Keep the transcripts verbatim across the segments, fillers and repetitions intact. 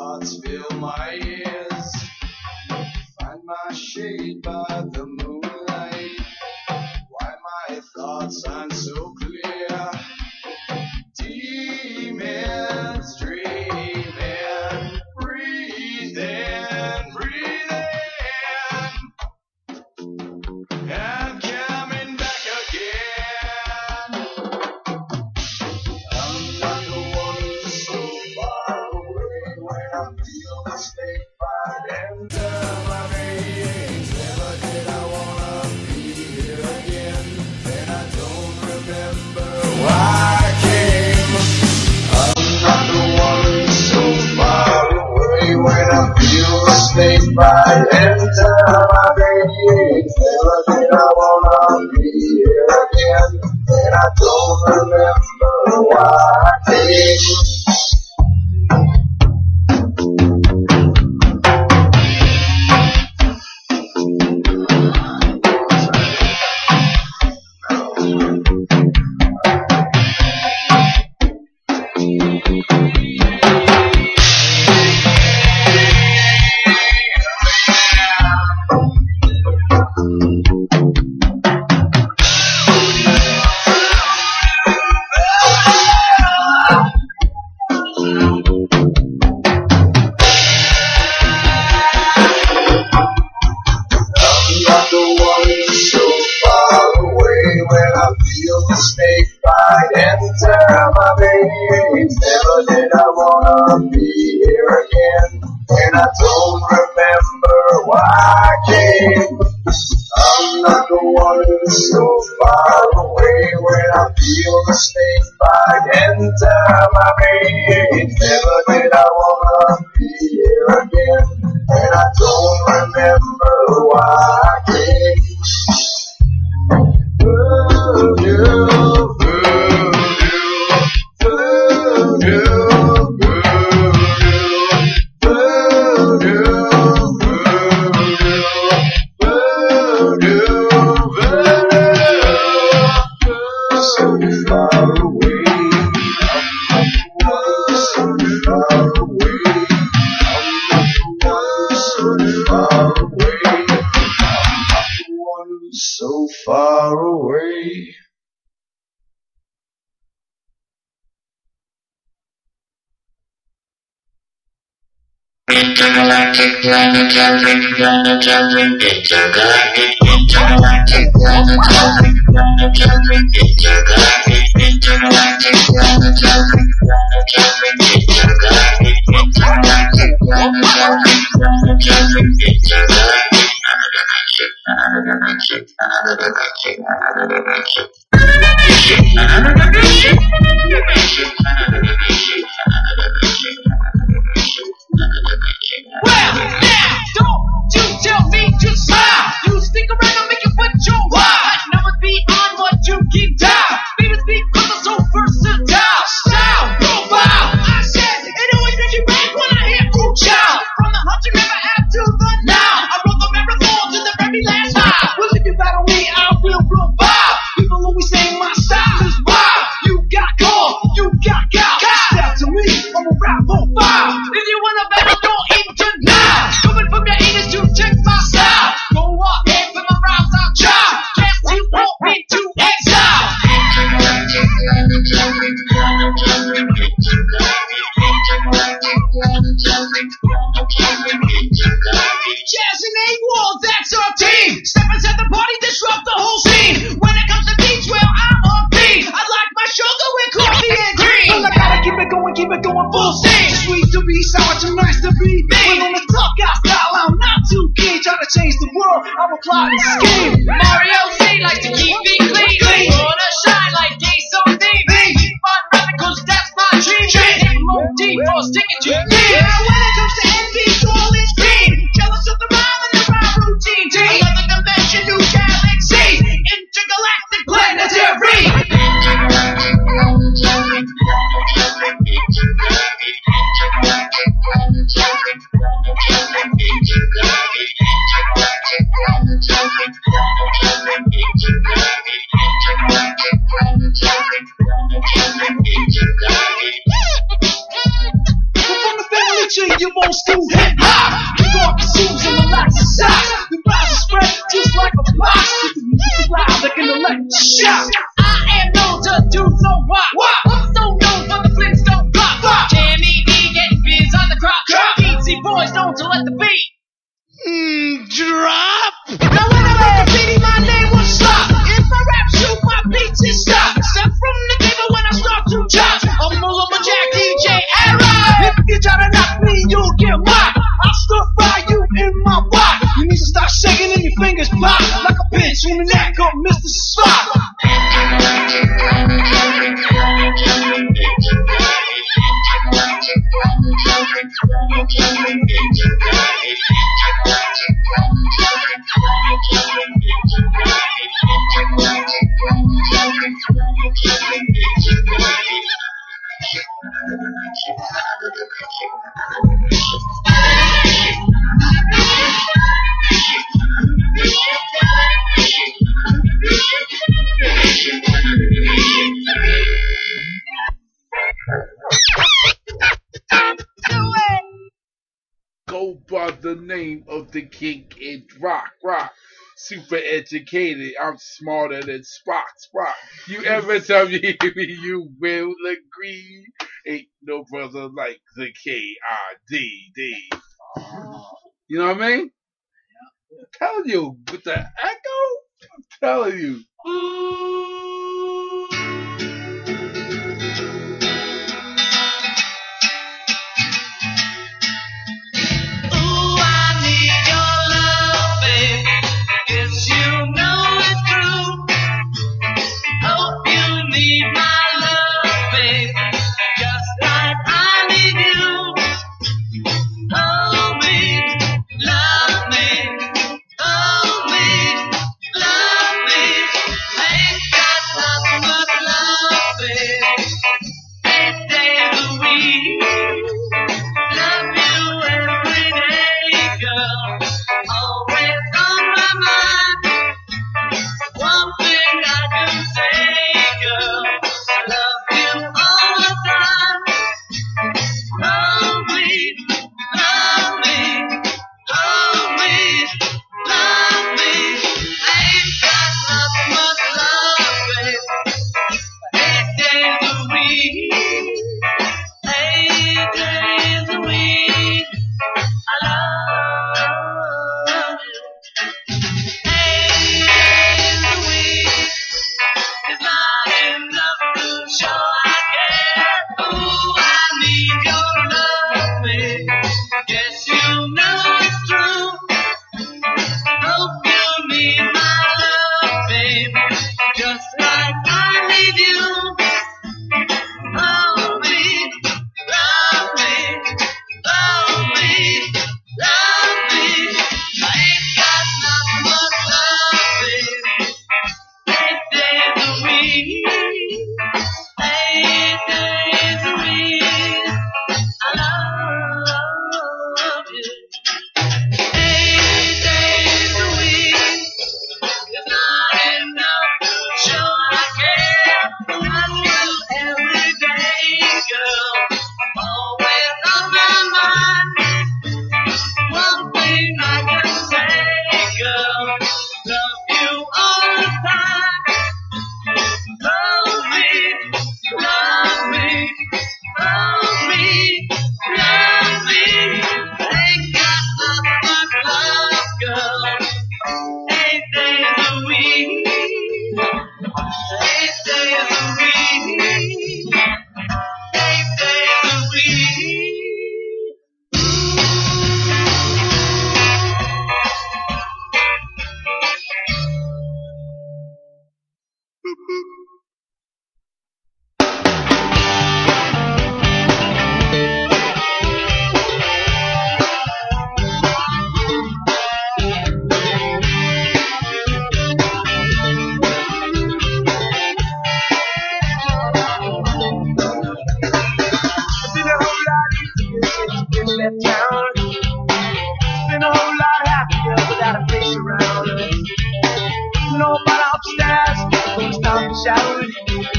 thoughts fill my ears. Find my shade by the moonlight. Why my thoughts aren't so clear. Demons dreaming, breathing, breathing. I'm coming back again. I'm not the one who's so far away when I feel the snake bite enter my veins. Never did I wanna be here again, and I don't remember why I came. I'm not the one who's so far away when I feel the snake bite enter my veins. Never did I wanna be here again, and I don't remember why I came. Snake bite enter my veins. Never did I wanna be here again, and I don't remember why I came. I'm not the one who's so far away when I feel the snake bite enter my veins. Never did I wanna be here again, and I don't remember why I came. Voodoo, voodoo, voodoo, voodoo, voodoo, voodoo. So far away, so far away, so far away, so far away. Intergalactic planetary, planetary, intergalactic, intergalactic planetary, planetary, intergalactic, intergalactic planetary, planetary, intergalactic, intergalactic planetary, planetary, intergalactic. Another dimension, another dimension, another dimension, another dimension. Another dimension, another dimension, another dimension, another dimension, another dimension. Well, now, don't you tell me to smile. You stick around and make it what you want. Numbers beyond what you can dial. Baby, speak cause I'm so versatile. Style, profile. I said, it always makes you back when I hear ooh child. From the hunt you never had to the now. I wrote the marathon to the very last mile. Well, if you battle me, I will provide. People always say my style is wild. You got call, you got gal. Step to me, I'm a rap on fire. If you wanna battle, don't even deny. Coming from your anus to check my style. Go up and for my rhymes I'll try. Guess you want me to exile. Intergalactic planetary, planetary, intergalactic, intergalactic planetary, planetary, intergalactic. Jazz and A-Wall, that's our team. Step inside the party, disrupt the whole scene. When it comes to beats, well, I'm on beat. I like my sugar with coffee and cream. Well, I gotta keep it going, keep it going full steam. Sweet to be sour, too nice to be me. When on the tough guy style, I'm not too keen. Trying to change the world, I'm a plotting scheme. Mario Z likes to keep it clean. Clean. Wanna shine like Gaze on T V. Keep on rapping cause that's my dream. Take more deep or stick it to me. Yeah, when it comes to N B, all is green. Jealous of the rhyme and the rhyme routine. Another dimension, new galaxy. Intergalactic planetary. Intergalactic planetary, planetary, intergalactic, intergalactic planetary, planetary, intergalactic, intergalactic planetary, planetary, intergalactic, intergalactic planetary, planetary, intergalactic. We're from the family tree, you old school hip hop. You throw up your shoes and relax your socks. The rise is spread just like a box. The music is loud like an electric shock. I am known to do so what? What? I'm so known for the flints don't pop. Pop. Jammy B getting biz on the crop. Crop. Easy boys known to let the beat. Mm, drop. Now when I make a city, my name will stop. If I rap, shoot, my beats is stop. Step from the table when I start to chop. I'm full of a Jack D J era. If you try to knock me, you'll get whacked. I'll stir fry you in my wok. You need to start shaking and your fingers pop like a pinch on the neck of Mister Spock. Go by the name of the king and rock, rock. Super educated, I'm smarter than Spock, Spock. You ever tell me you will agree? Ain't no brother like the K I D D. You know what I mean? I'm telling you, with the echo, I'm telling you.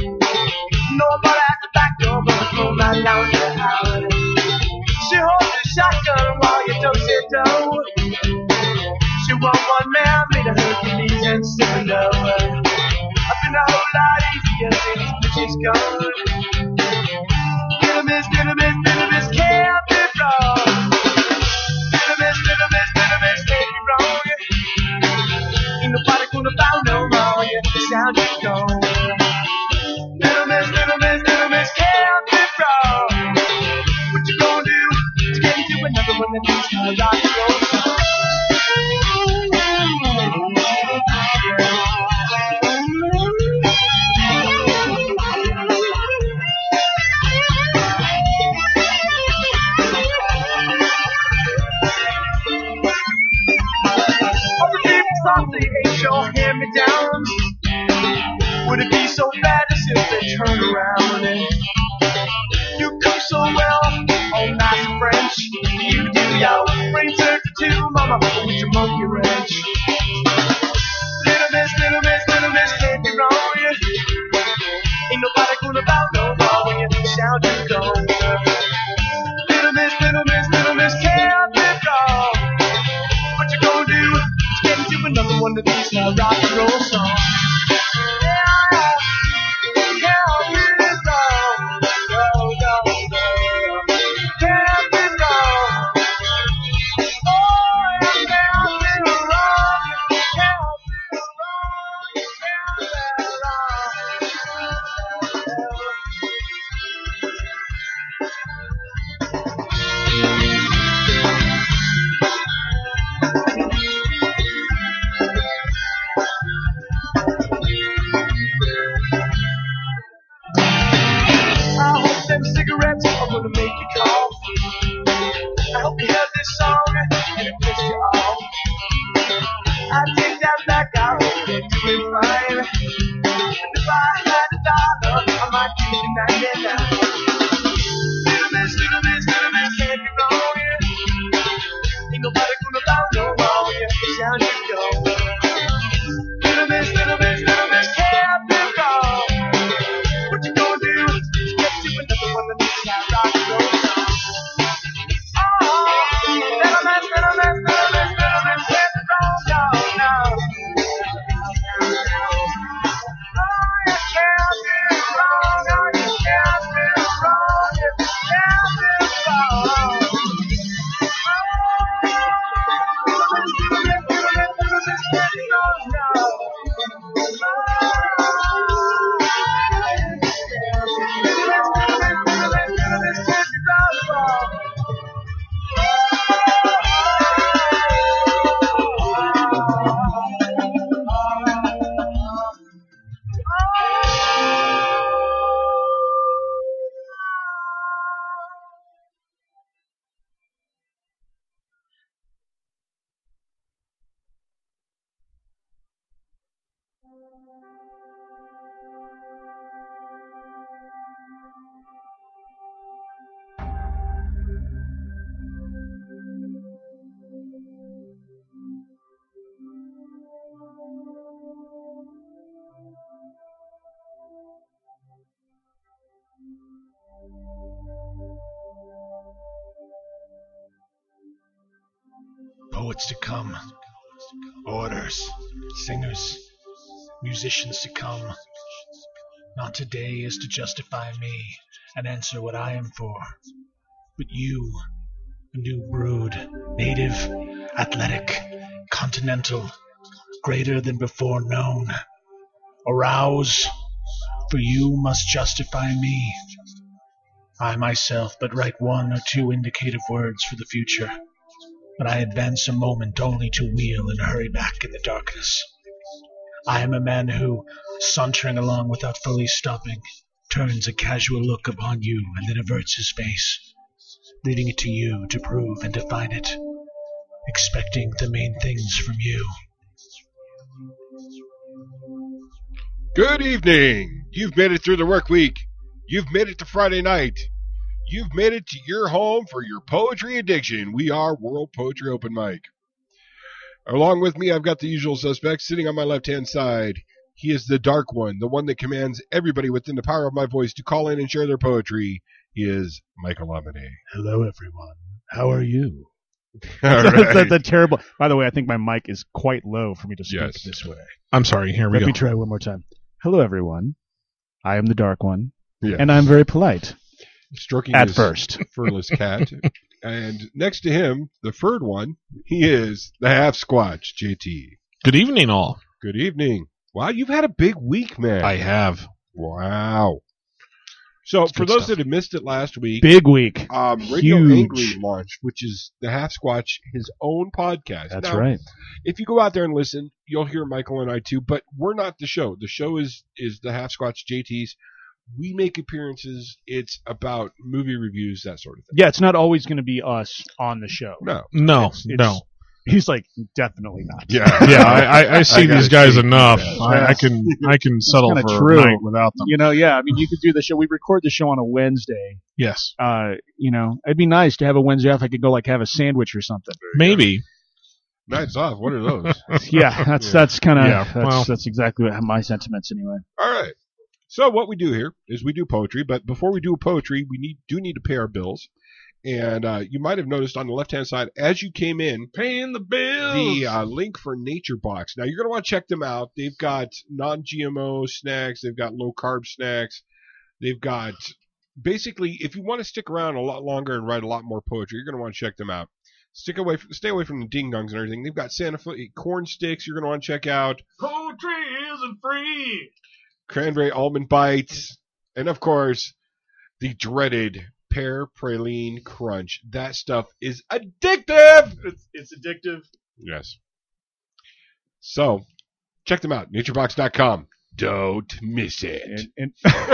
Nobody at the back door, but it's no man down the alley. She holds shotgun while you don't sit down. She want one man, made a Hercules and seven low. I've been a whole lot easier since bitches gone. Little miss, little miss, little miss, can't be wrong. Little miss, little miss, little miss, can't be wrong. Ain't nobody gonna bow no more, yeah, the sound is gone. Little miss, little miss, little miss, can't be wrong. What you gonna do to get into another one of these high rock and roll songs? Saucy ain't your hand-me-downs. Would it be so bad as if they turn around and you cook so well, all nice and French. You do your brain surgery too, mama, with your monkey wrench. Little miss, little miss, little miss, can't be wrong, yeah. Ain't nobody gonna bow no more when you shout you go. Little miss, little miss, little miss, can't be wrong. What you gonna do? Get into another one of these now rock and roll songs. Yeah, can't be wrong. No, no, no. Can't be wrong. Oh, you can't be wrong. You can't be wrong. You can't be I hope them cigarettes are gonna make you cough. I hope you heard this song and it pissed you off. I take that back, I hope you're doing fine. And if I had a dollar, I might give you ninety-nine. Little miss, little miss, little miss, can't be wrong, yeah. Ain't nobody gonna bow no more, yeah. Down you go. Little miss, little miss, little miss, can't be wrong. What you gonna do to get to another one of these high rock and roll songs? Oh, little miss, little miss, little miss, little miss, can't be wrong, no, no. Oh, you can't be wrong, no, you can't be wrong, you can't be wrong. Oh, little miss, little miss, little miss, little miss, can't be wrong, no. Poets to come, orators, singers, musicians to come. Not today is to justify me and answer what I am for, but you, a new brood, native, athletic, continental, greater than before known. Arouse, for you must justify me. I myself but write one or two indicative words for the future, but I advance a moment only to wheel and hurry back in the darkness. I am a man who, sauntering along without fully stopping, turns a casual look upon you and then averts his face, leaving it to you to prove and define it, expecting the main things from you. Good evening. You've made it through the work week. You've made it to Friday night. You've made it to your home for your poetry addiction. We are World Poetry Open Mic. Along with me, I've got the usual suspects sitting on my left-hand side. He is the dark one, the one that commands everybody within the power of my voice to call in and share their poetry. He is Michael Lamine. Hello, everyone. How are you? All that's, right. that's a terrible. By the way, I think my mic is quite low for me to speak Yes. this way. I'm sorry. Here we Let go. me try one more time. Hello, everyone. I am the Dark One, Yeah. and I'm very polite Stroking at his first. furless cat. And next to him, the furred one, he is the half squatch, J T. Good evening, all. Good evening. Wow, you've had a big week, man. I have. Wow. So, It's for good those stuff. that have missed it last week, Big week. um, Radio Huge. Angry launched, which is the half squatch, his own podcast. That's Now, right. If you go out there and listen, you'll hear Michael and I too, but we're not the show. The show is is the half squatch J T's. We make appearances. It's about movie reviews, that sort of thing. Yeah, it's not always going to be us on the show. No. No, It's- it's- no. He's like, definitely not. Yeah. Yeah, I, I, I see I gotta these guys see enough. that. I, I can I can settle kinda for true. a night without them. You know, yeah. I mean, you could do the show. We record the show on a Wednesday. Yes, Uh, you know, it'd be nice to have a Wednesday off. I could go like have a sandwich or something. maybe. Nights off. What are those? Yeah, that's Yeah. that's kind of Yeah, that's well. that's exactly what my sentiments anyway. All right. So what we do here is we do poetry, but before we do poetry, we need do need to pay our bills. And uh, you might have noticed on the left-hand side, as you came in, Paying the bills. the uh, link for Nature Box. Now, you're going to want to check them out. They've got non-G M O snacks. They've got low-carb snacks. They've got, basically, if you want to stick around a lot longer and write a lot more poetry, you're going to want to check them out. Stick away, from, stay away from the ding-dongs and everything. They've got Santa Fe corn sticks you're going to want to check out. Poetry isn't free. Cranberry almond bites, and of course, the dreaded pear praline crunch. That stuff is addictive. It's, it's addictive. Yes. So, check them out. Naturebox dot com. Don't miss it. And, and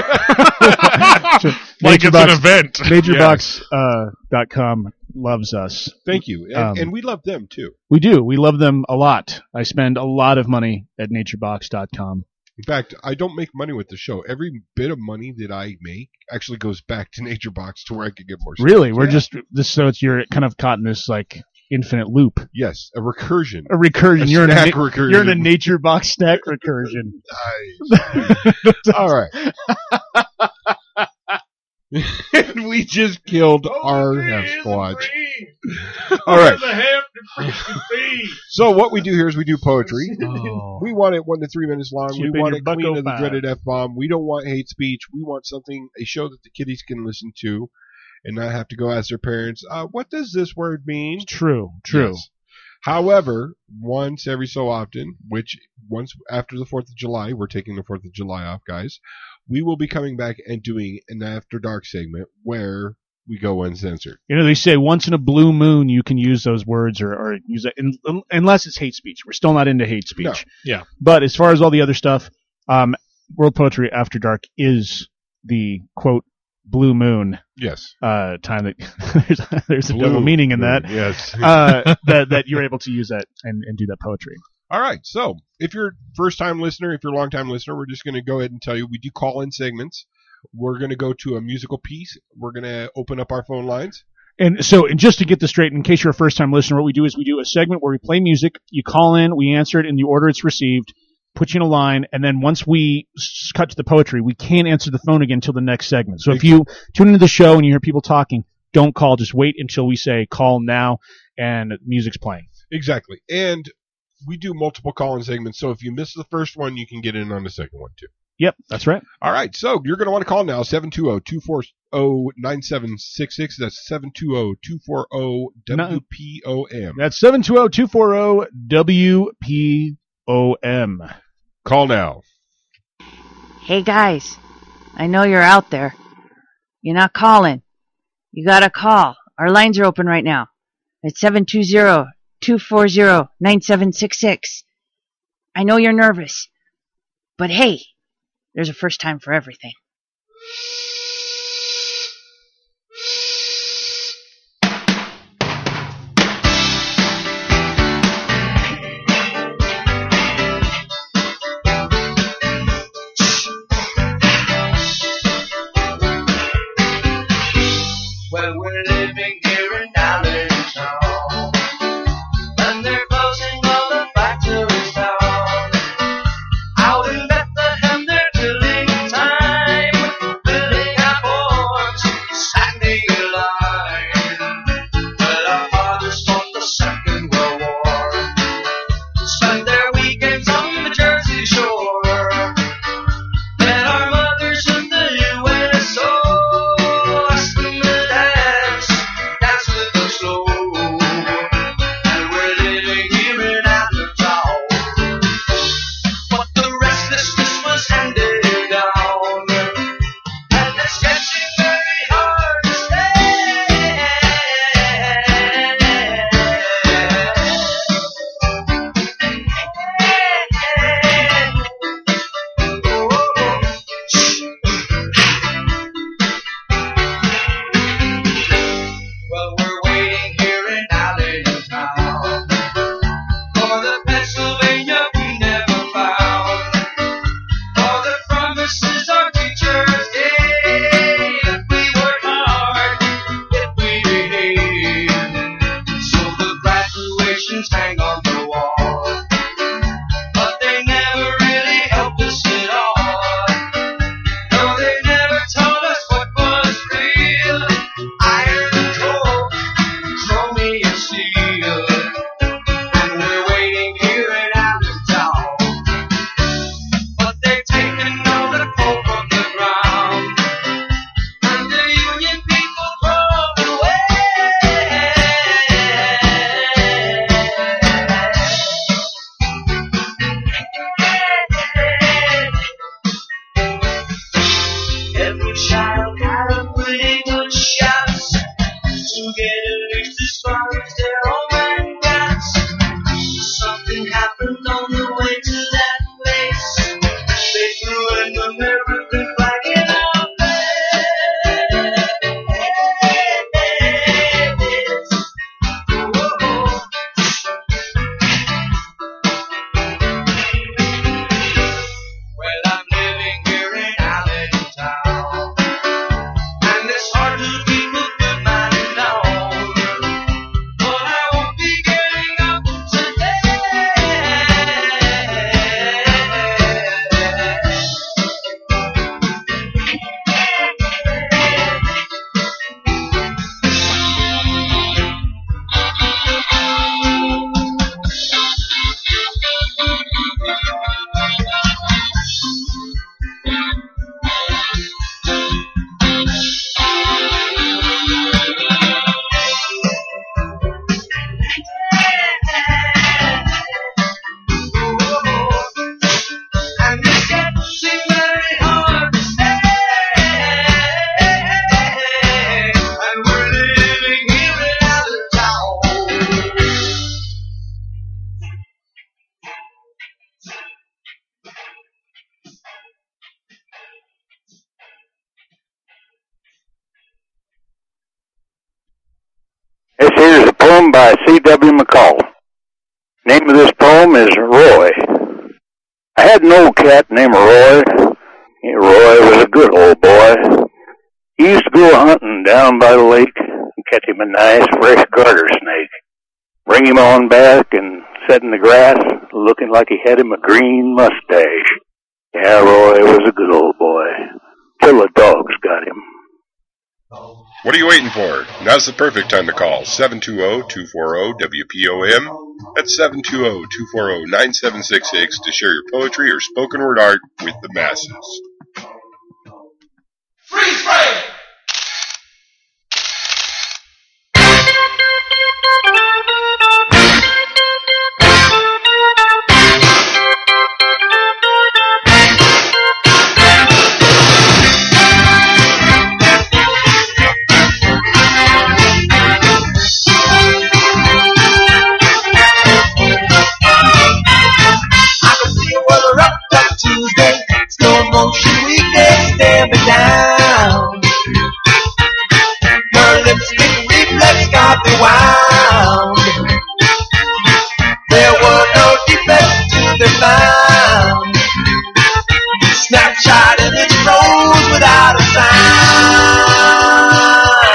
Like it's an event. NatureBox uh, dot com loves us. Thank you, and, Um, and we love them too. We do. We love them a lot. I spend a lot of money at NatureBox dot com. In fact, I don't make money with the show. Every bit of money that I make actually goes back to NatureBox to where I can get more. Really, stuff. we're Yeah. just this. So it's you're kind of caught in this like infinite loop, yes, a recursion. a recursion. A you're in a snack na- recursion. you're in a nature box snack recursion. Nice. All right. And we just killed our half squatch. All right. So what we do here is we do poetry. Oh. We want it one to three minutes long. Chip we in want your it bucko clean of the five. dreaded F-bomb. We don't want hate speech. We want something, a show that the kiddies can listen to and not have to go ask their parents, uh, what does this word mean? True, true. Yes. However, once every so often, which once after the fourth of July, we're taking the fourth of July off, guys, we will be coming back and doing an After Dark segment where we go uncensored. You know, they say once in a blue moon you can use those words or, or use it in, unless it's hate speech. We're still not into hate speech. No. Yeah. But as far as all the other stuff, um, World Poetry After Dark is the quote blue moon Yes. uh, time that there's, there's a Blue double meaning in that. moon, Yes. uh, that that you're able to use that and, and do that poetry. All right. So if you're first time listener, if you're a long time listener, we're just going to go ahead and tell you we do call in segments. We're going to go to a musical piece. We're going to open up our phone lines. And so, and just to get this straight, in case you're a first time listener, what we do is we do a segment where we play music. You call in, we answer it in the order it's received, put you in a line, and then once we s- cut to the poetry, we can't answer the phone again until the next segment. So if you tune into the show and you hear people talking, don't call. Just wait until we say call now and music's playing. Exactly. And we do multiple call-in segments, so if you miss the first one, you can get in on the second one, too. Yep, that's right. All right, so you're going to want to call now, seven two zero, two four zero, nine seven six six. That's seven two zero, two four zero, W P O M. That's seven two zero, two four zero, W P O M. Call now. Hey guys, I know you're out there. You're not calling. You gotta call. Our lines are open right now. It's seven two zero, two four zero, nine seven six six. I know you're nervous, but hey, there's a first time for everything. Well, we're living here in Allentown, and they're closing all the factories down. Out in Bethlehem, they're killing time, building up boards, standing in line. Well, get at least as far as their old man got. Something happened on the way to that place. They threw an American flag in our face. Well, I'm living here in Allentown, and it's hard to keep a good mind on. But I won't be getting up today. And it's getting very hard to stay. And we're living here in Allentown. This here is a poem by C W McCall. Name of this poem is Roy. I had an old cat named Roy. Yeah, Roy was a good old boy. He used to go hunting down by the lake and catch him a nice fresh garter snake. Bring him on back and sit in the grass looking like he had him a green mustache. Yeah, Roy was a good old boy. Till the dogs got him. What are you waiting for? Now's the perfect time to call. seven two zero, two four zero, W P O M. That's seven two zero, two four zero, nine seven six six to share your poetry or spoken word art with the masses. Freeze frame! I can see weather up to Tuesday, slow motion weekdays, stand me down. Your lipstick reflex got me wound. There were no defects to be found. Snapshot image froze without a sound.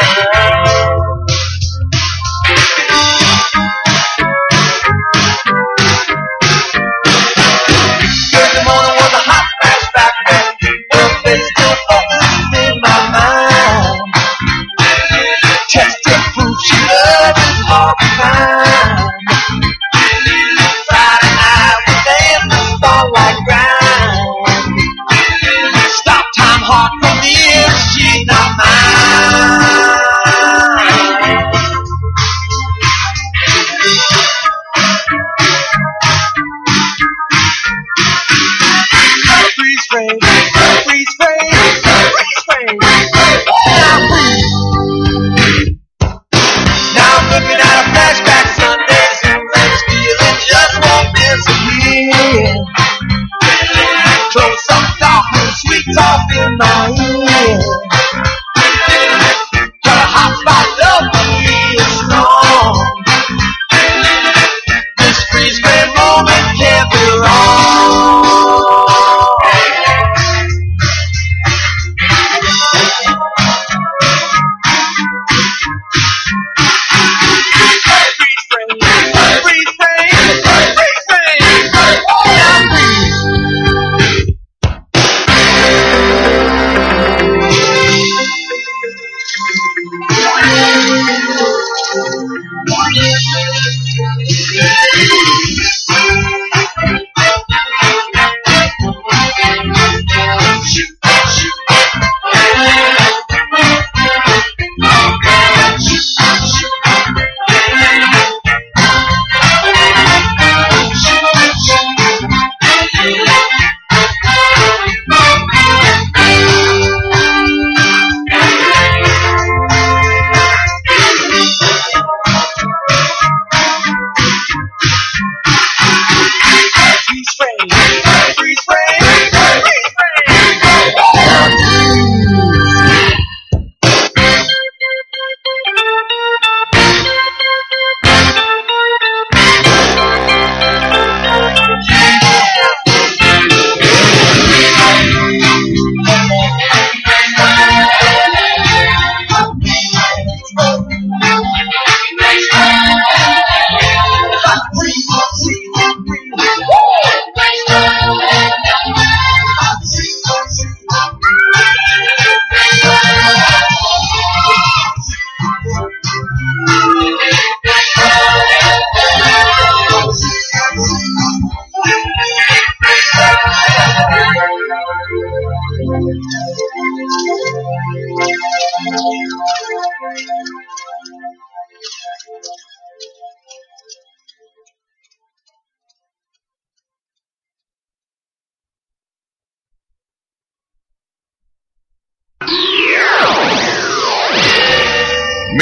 Thursday morning was a hot flashback then. Her face still focused in my mind. Testing proof she loved is hard to find. Friday night we danced the starlight grind. Stop time hard for me if she's not mine. Freeze frame, freeze frame, freeze frame. Now freeze. Now I'm looking at a flashback Sunday, Zoom's feeling just won't disappear. Close up talking, sweet talk in my ear. Got a hot spot love for me is strong. This freeze frame moment can't be wrong. Freeze frame.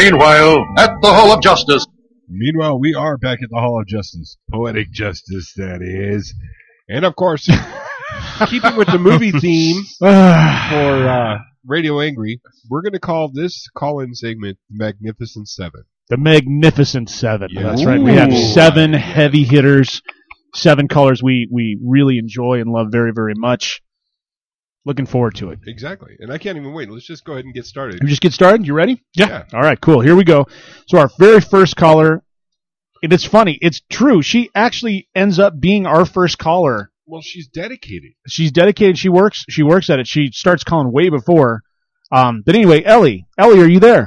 Meanwhile, at the Hall of Justice. Meanwhile, we are back at the Hall of Justice. Poetic justice, that is. And of course, keeping with the movie theme for uh, Radio Angry, we're going to call this call-in segment Magnificent Seven. The Magnificent Seven. Yeah. That's right. We have Ooh. seven heavy hitters, seven colors we, we really enjoy and love very, very much. Looking forward to it. Exactly. And I can't even wait. Let's just go ahead and get started. We just get started? You ready? Yeah. All right, cool. Here we go. So our very first caller, and it's funny. It's true. She actually ends up being our first caller. Well, she's dedicated. She's dedicated. She works. She works at it. She starts calling way before. Um, but anyway, Ellie. Ellie, are you there?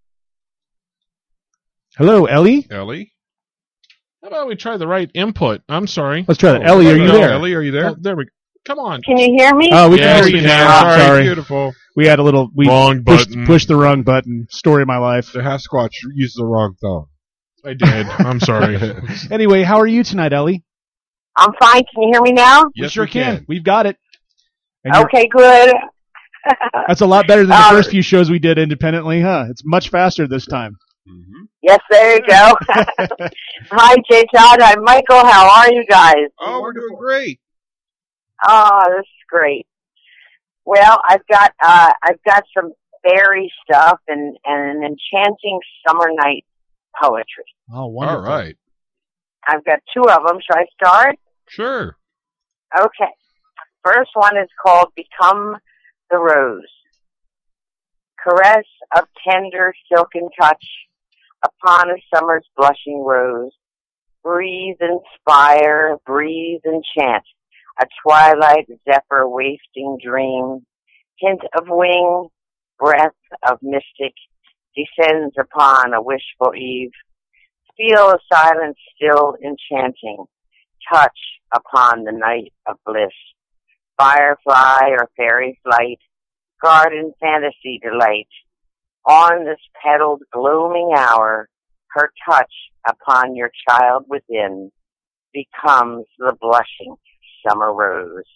Hello, Ellie? Ellie? How about we try the right input? I'm sorry. Let's try that. Ellie, are you Hello, there? Ellie, are you there? Oh, there we go. Come on. Can you hear me? Oh, we Yes, can hear we you can. now. Sorry. Sorry. Beautiful. We had a little. We Wrong pushed, button. pushed the wrong button. Story of my life. The half squatch used the wrong thumb. I did. I'm sorry. Anyway, how are you tonight, Ellie? I'm fine. Can you hear me now? We Yes, sure we can. can. We've got it. And you're- Okay, good. That's a lot better than the Um, first few shows we did independently, huh? It's much faster this time. Mm-hmm. Yes, there you go. Hi, J. Todd. Hi, Michael. How are you guys? Oh, we're doing great. Oh, this is great. Well, I've got uh, I've got some fairy stuff and, and an enchanting summer night poetry. Oh, wonderful. All right. I've got two of them. Should I start? Sure. Okay. First one is called Become the Rose. Caress of tender silken touch upon a summer's blushing rose. Breathe, inspire, breathe, enchant. A twilight zephyr wafting dream. Hint of wing, breath of mystic descends upon a wishful eve. Feel a silence still enchanting. Touch upon the night of bliss. Firefly or fairy flight. Garden fantasy delight. On this petaled gloaming hour, her touch upon your child within becomes the blushing summer rose.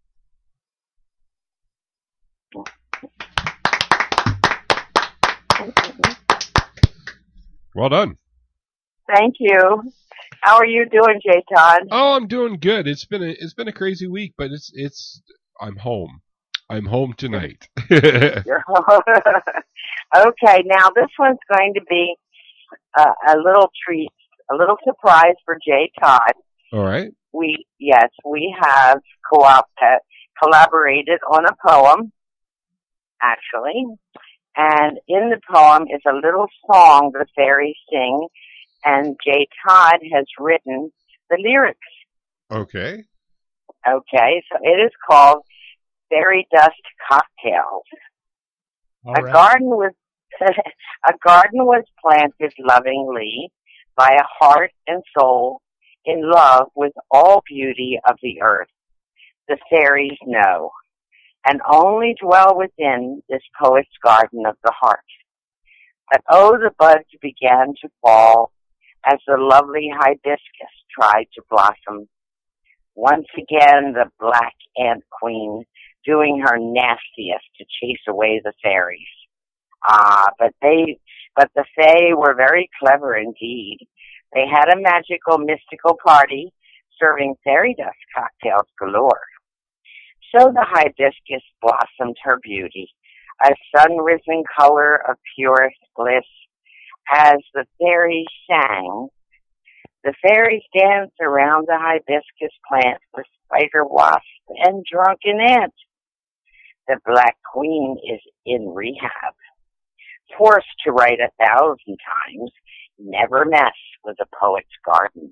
Well done. Thank you. How are you doing, J. Todd? Oh, I'm doing good. It's been a it's been a crazy week, but it's it's I'm home. I'm home tonight. You're okay, now this one's going to be uh, a little treat, a little surprise for J. Todd. All right. We, yes, we have co-op, uh, collaborated on a poem, actually. And in the poem is a little song the fairies sing, and J. Todd has written the lyrics. Okay. Okay, so it is called Fairy Dust Cocktails. All a right. garden was a garden was planted lovingly by a heart and soul in love with all beauty of the earth. The fairies know, and only dwell within this poet's garden of the heart. But oh, the buds began to fall as the lovely hibiscus tried to blossom. Once again, the black ant queen doing her nastiest to chase away the fairies. Ah, but they, but the fae were very clever indeed. They had a magical, mystical party serving fairy dust cocktails galore. So the hibiscus blossomed her beauty, a sun-risen color of purest bliss. As the fairies sang, the fairies danced around the hibiscus plant with spider wasp and drunken ant. The Black Queen is in rehab, forced to write a thousand times, never mess with a poet's garden.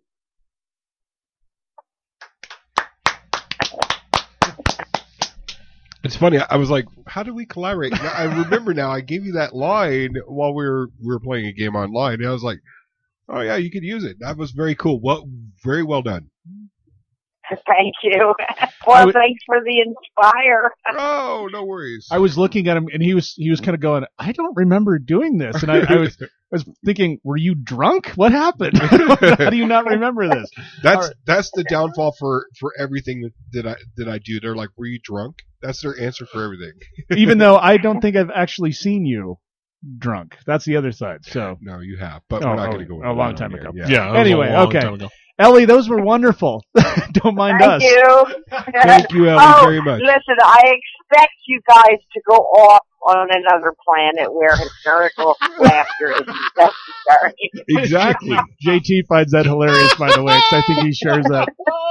It's funny. I was like, "How do we collaborate?" Now, I remember now. I gave you that line while we were we were playing a game online, and I was like, "Oh yeah, you could use it." That was very cool. Well, very well done. Thank you. Well, I would- thanks for the inspire. Oh, no worries. I was looking at him, and he was he was kind of going, "I don't remember doing this," and I, I was I was thinking, "Were you drunk? What happened? How do you not remember this?" That's All right. that's the downfall for, for everything that, that I that I do. They're like, "Were you drunk?" That's their answer for everything. Even though I don't think I've actually seen you drunk. That's the other side. So No, you have, but Oh, we're not oh, going to go a into long that time again. ago. Yeah. Yeah. that was a Anyway, long okay. time ago. Ellie, those were wonderful. Don't mind Thank us. you. Thank you, Ellie, oh, very much. Listen, I expect you guys to go off on another planet where hysterical laughter is necessary. Exactly. J T finds that hilarious, by the way, 'cause I think he shares that.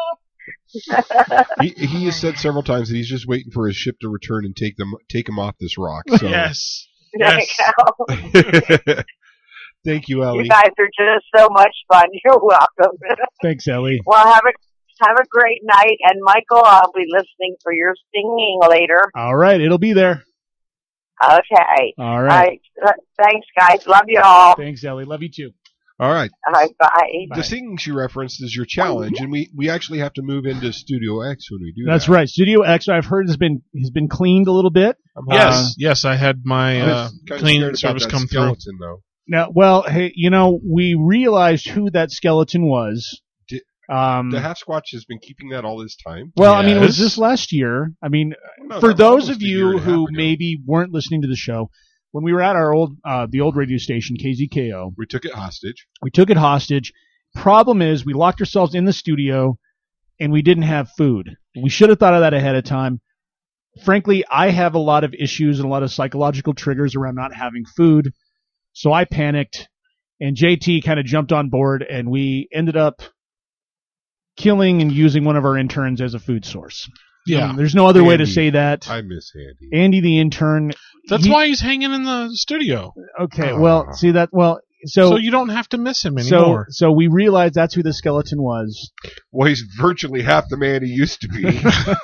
he, he has said several times that he's just waiting for his ship to return and take them take him off this rock. So. Yes. There Yes. you go. Thank you, Ellie. You guys are just so much fun. You're welcome. Thanks, Ellie. Well, have a have a great night, and Michael, I'll be listening for your singing later. All right, it'll be there. Okay. All right. All right. Thanks, guys. Love you all. Thanks, Ellie. Love you too. All right. All right. Bye. The singing she referenced is your challenge, and we, we actually have to move into Studio X when we do That's that. right. Studio X, I've heard, has been has been cleaned a little bit. Yes. Uh, yes. I had my I was uh, kinda clean scared about service that come through. skeleton, though. Now, well, hey, you know, we realized who that skeleton was. Did- Um, The Half Squatch has been keeping that all this time. well, I mean, it was Yes. just last year. I mean, No, for that was those almost of a year you and a half who ago. maybe weren't listening to the show, when we were at our old, uh, the old radio station, K Z K O, We took it hostage. we took it hostage. Problem is, we locked ourselves in the studio, and we didn't have food. We should have thought of that ahead of time. Frankly, I have a lot of issues and a lot of psychological triggers around not having food, so I panicked, and J T kind of jumped on board, and we ended up killing and using one of our interns as a food source. Yeah. Um, there's no other way to Andy. say that. I miss Andy. Andy, the intern. That's he- why he's hanging in the studio. Okay, Oh. well, see that. Well, so So, you don't have to miss him so anymore. so we realized that's who the skeleton was. Well, he's virtually half the man he used to be.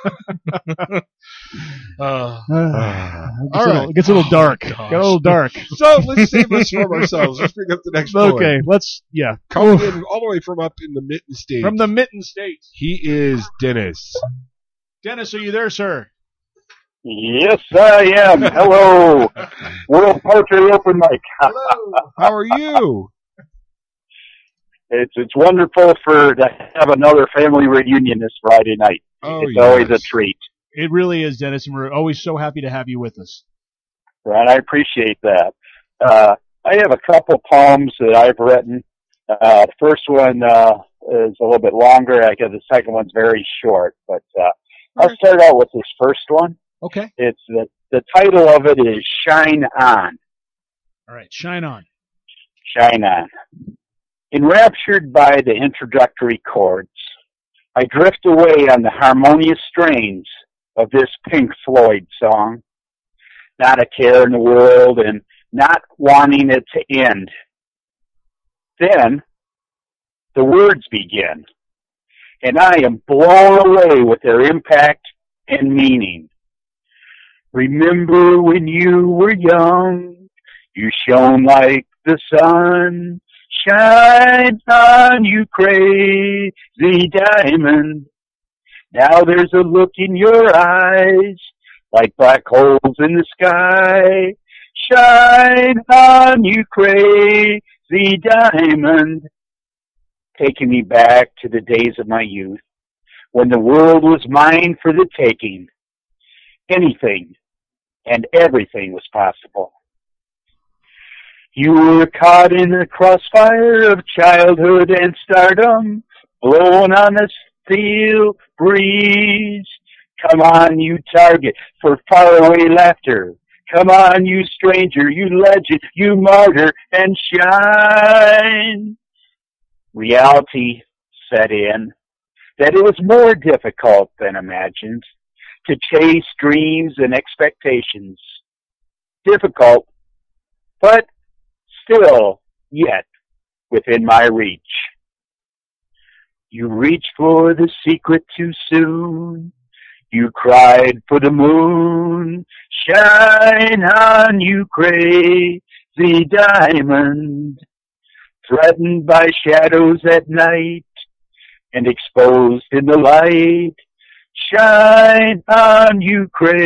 uh, Uh, All it, gets right. a little, it gets a little dark. Got a little dark. So let's save us from ourselves. Let's bring up the next one. Okay, let's yeah. Coming in all the way from up in the Mitten State. From the Mitten State. He is Dennis. Dennis, are you there, sir? Yes, I am. Hello. World Poetry Open Mic. How are you? It's it's wonderful for to have another family reunion this Friday night. Oh, it's yes. always a treat. It really is, Dennis, and we're always so happy to have you with us. And I appreciate that. Uh, I have a couple poems that I've written. Uh, the first one uh, is a little bit longer. I guess the second one's very short. But uh, I'll start out with this first one. Okay. It's the the title of it is Shine On. All right, shine on. Shine On. Enraptured by the introductory chords, I drift away on the harmonious strains of this Pink Floyd song. Not a care in the world and not wanting it to end. Then the words begin, and I am blown away with their impact and meaning. Remember when you were young, you shone like the sun. Shine on, you crazy diamond. Now there's a look in your eyes, like black holes in the sky. Shine on, you crazy diamond. Taking me back to the days of my youth, when the world was mine for the taking. Anything and everything was possible. You were caught in the crossfire of childhood and stardom, blown on a steel breeze. Come on, you target for faraway laughter. Come on, you stranger, you legend, you martyr, and shine. Reality set in that it was more difficult than imagined to chase dreams and expectations. Difficult, but still yet within my reach. You reached for the secret too soon. You cried for the moon. Shine on, you crazy diamond. Threatened by shadows at night and exposed in the light. Shine on, you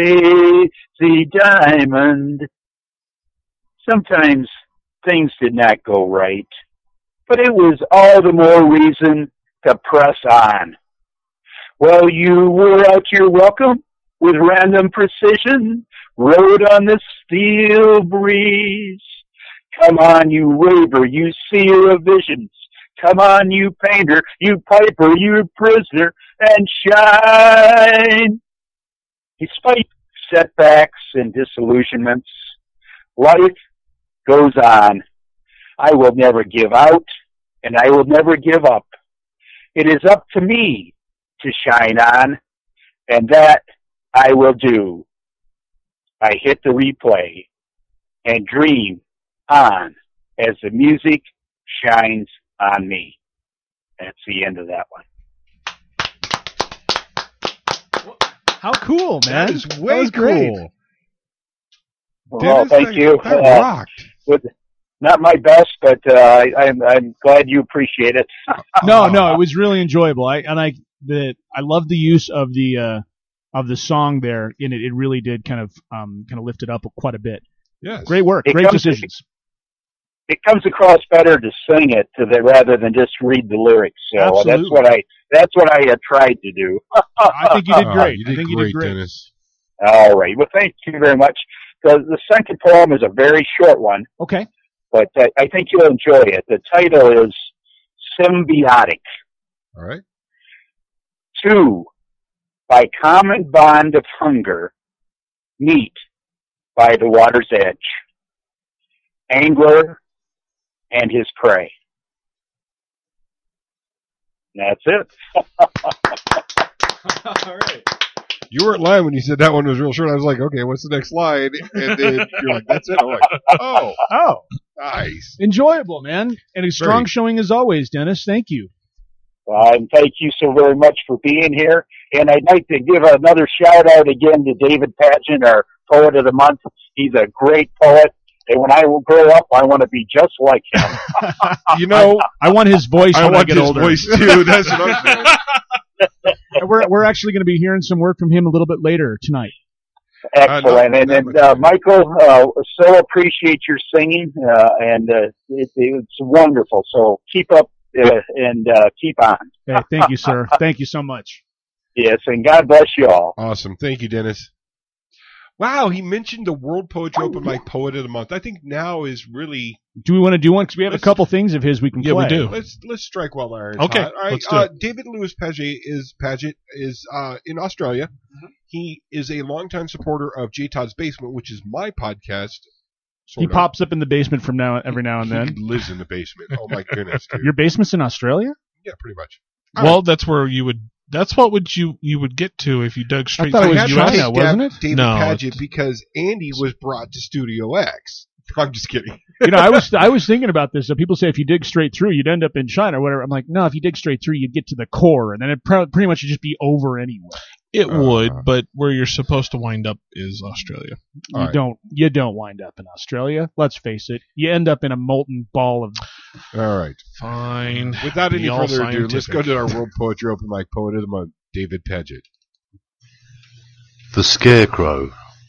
crazy diamond. Sometimes things did not go right, but it was all the more reason to press on. Well, you were out your welcome with random precision, rode on the steel breeze. Come on, you raver, you seer of visions. Come on, you painter, you piper, you prisoner, and shine. Despite setbacks and disillusionments, life goes on. I will never give out, and I will never give up. It is up to me to shine on, and that I will do. I hit the replay and dream on as the music shines on me. That's the end of that one. How cool, man. That is way that was great. cool. Well, Dennis, thank that- you. That Uh, rocked. with, not my best, but uh, I, I'm, I'm glad you appreciate it. No, no, it was really enjoyable. I and I the I love the use of the uh, of the song there in it. It really did kind of um kind of lift it up quite a bit. Yes. Great work. It Great comes- decisions. It comes across better to sing it to the, rather than just read the lyrics. So uh, that's Absolutely. what I that's what I uh, tried to do. I think you did Oh, great. you I did think you great, did great. Dennis. All right. Well, thank you very much. The, the second poem is a very short one, Okay. but I, I think you'll enjoy it. The title is Symbiotic. All right. Two, by common bond of hunger, meet by the water's edge. Angler and his prey. That's it. All right. You weren't lying when you said that one was real short. I was like, okay, what's the next line? And then you're like, that's it. I'm like, oh, Oh, nice. enjoyable, man, and a strong Very. showing as always, Dennis. Thank you. Uh, and thank you so very much for being here. And I'd like to give another shout out again to David Pageant, our Poet of the Month. He's a great poet. And when I grow up, I want to be just like him. You know, I want his voice I when I want get his older. voice too. That's what I'm saying. And we're we're actually going to be hearing some work from him a little bit later tonight. Excellent. Uh, and not and much. uh, Michael, uh, so appreciate your singing, uh, and uh, it, it's wonderful. So keep up uh, and uh, keep on. Hey, thank you, sir. Thank you so much. Yes, and God bless you all. Awesome. Thank you, Dennis. Wow, he mentioned the World Poetry Open Mic Poet of the Month. I think now is really Do we want to do one? Because we have Let's- a couple things of his we can Yeah, we play. do. let's let's strike while the iron's Okay, hot. All right, let's do uh, it. David Lewis Paget is Paget is uh, in Australia. Mm-hmm. He is a longtime supporter of J Todd's Basement, which is my podcast. He sort of. pops up in the basement from now every now and He then. lives in the basement. Oh my goodness, dude. Your basement's in Australia? Yeah, pretty much. Well, that's where you would. That's what would you you would get to if you dug straight thought it through was the I had U S. to China, take wasn't down it? David No, Paget it's- because Andy was brought to Studio X. I'm just kidding. You know, I was I was thinking about this. So people say if you dig straight through, you'd end up in China or whatever. I'm like, no, if you dig straight through, you'd get to the core, and then it pro- pretty much would just be over anyway. It Uh, would, but where you're supposed to wind up is Australia. You All right. don't you don't wind up in Australia. Let's face it. You end up in a molten ball of. All right. Fine. Without Be any all further ado, let's scientific. go to our World Poetry Open Mic Poet of the Month, David Paget. The Scarecrow.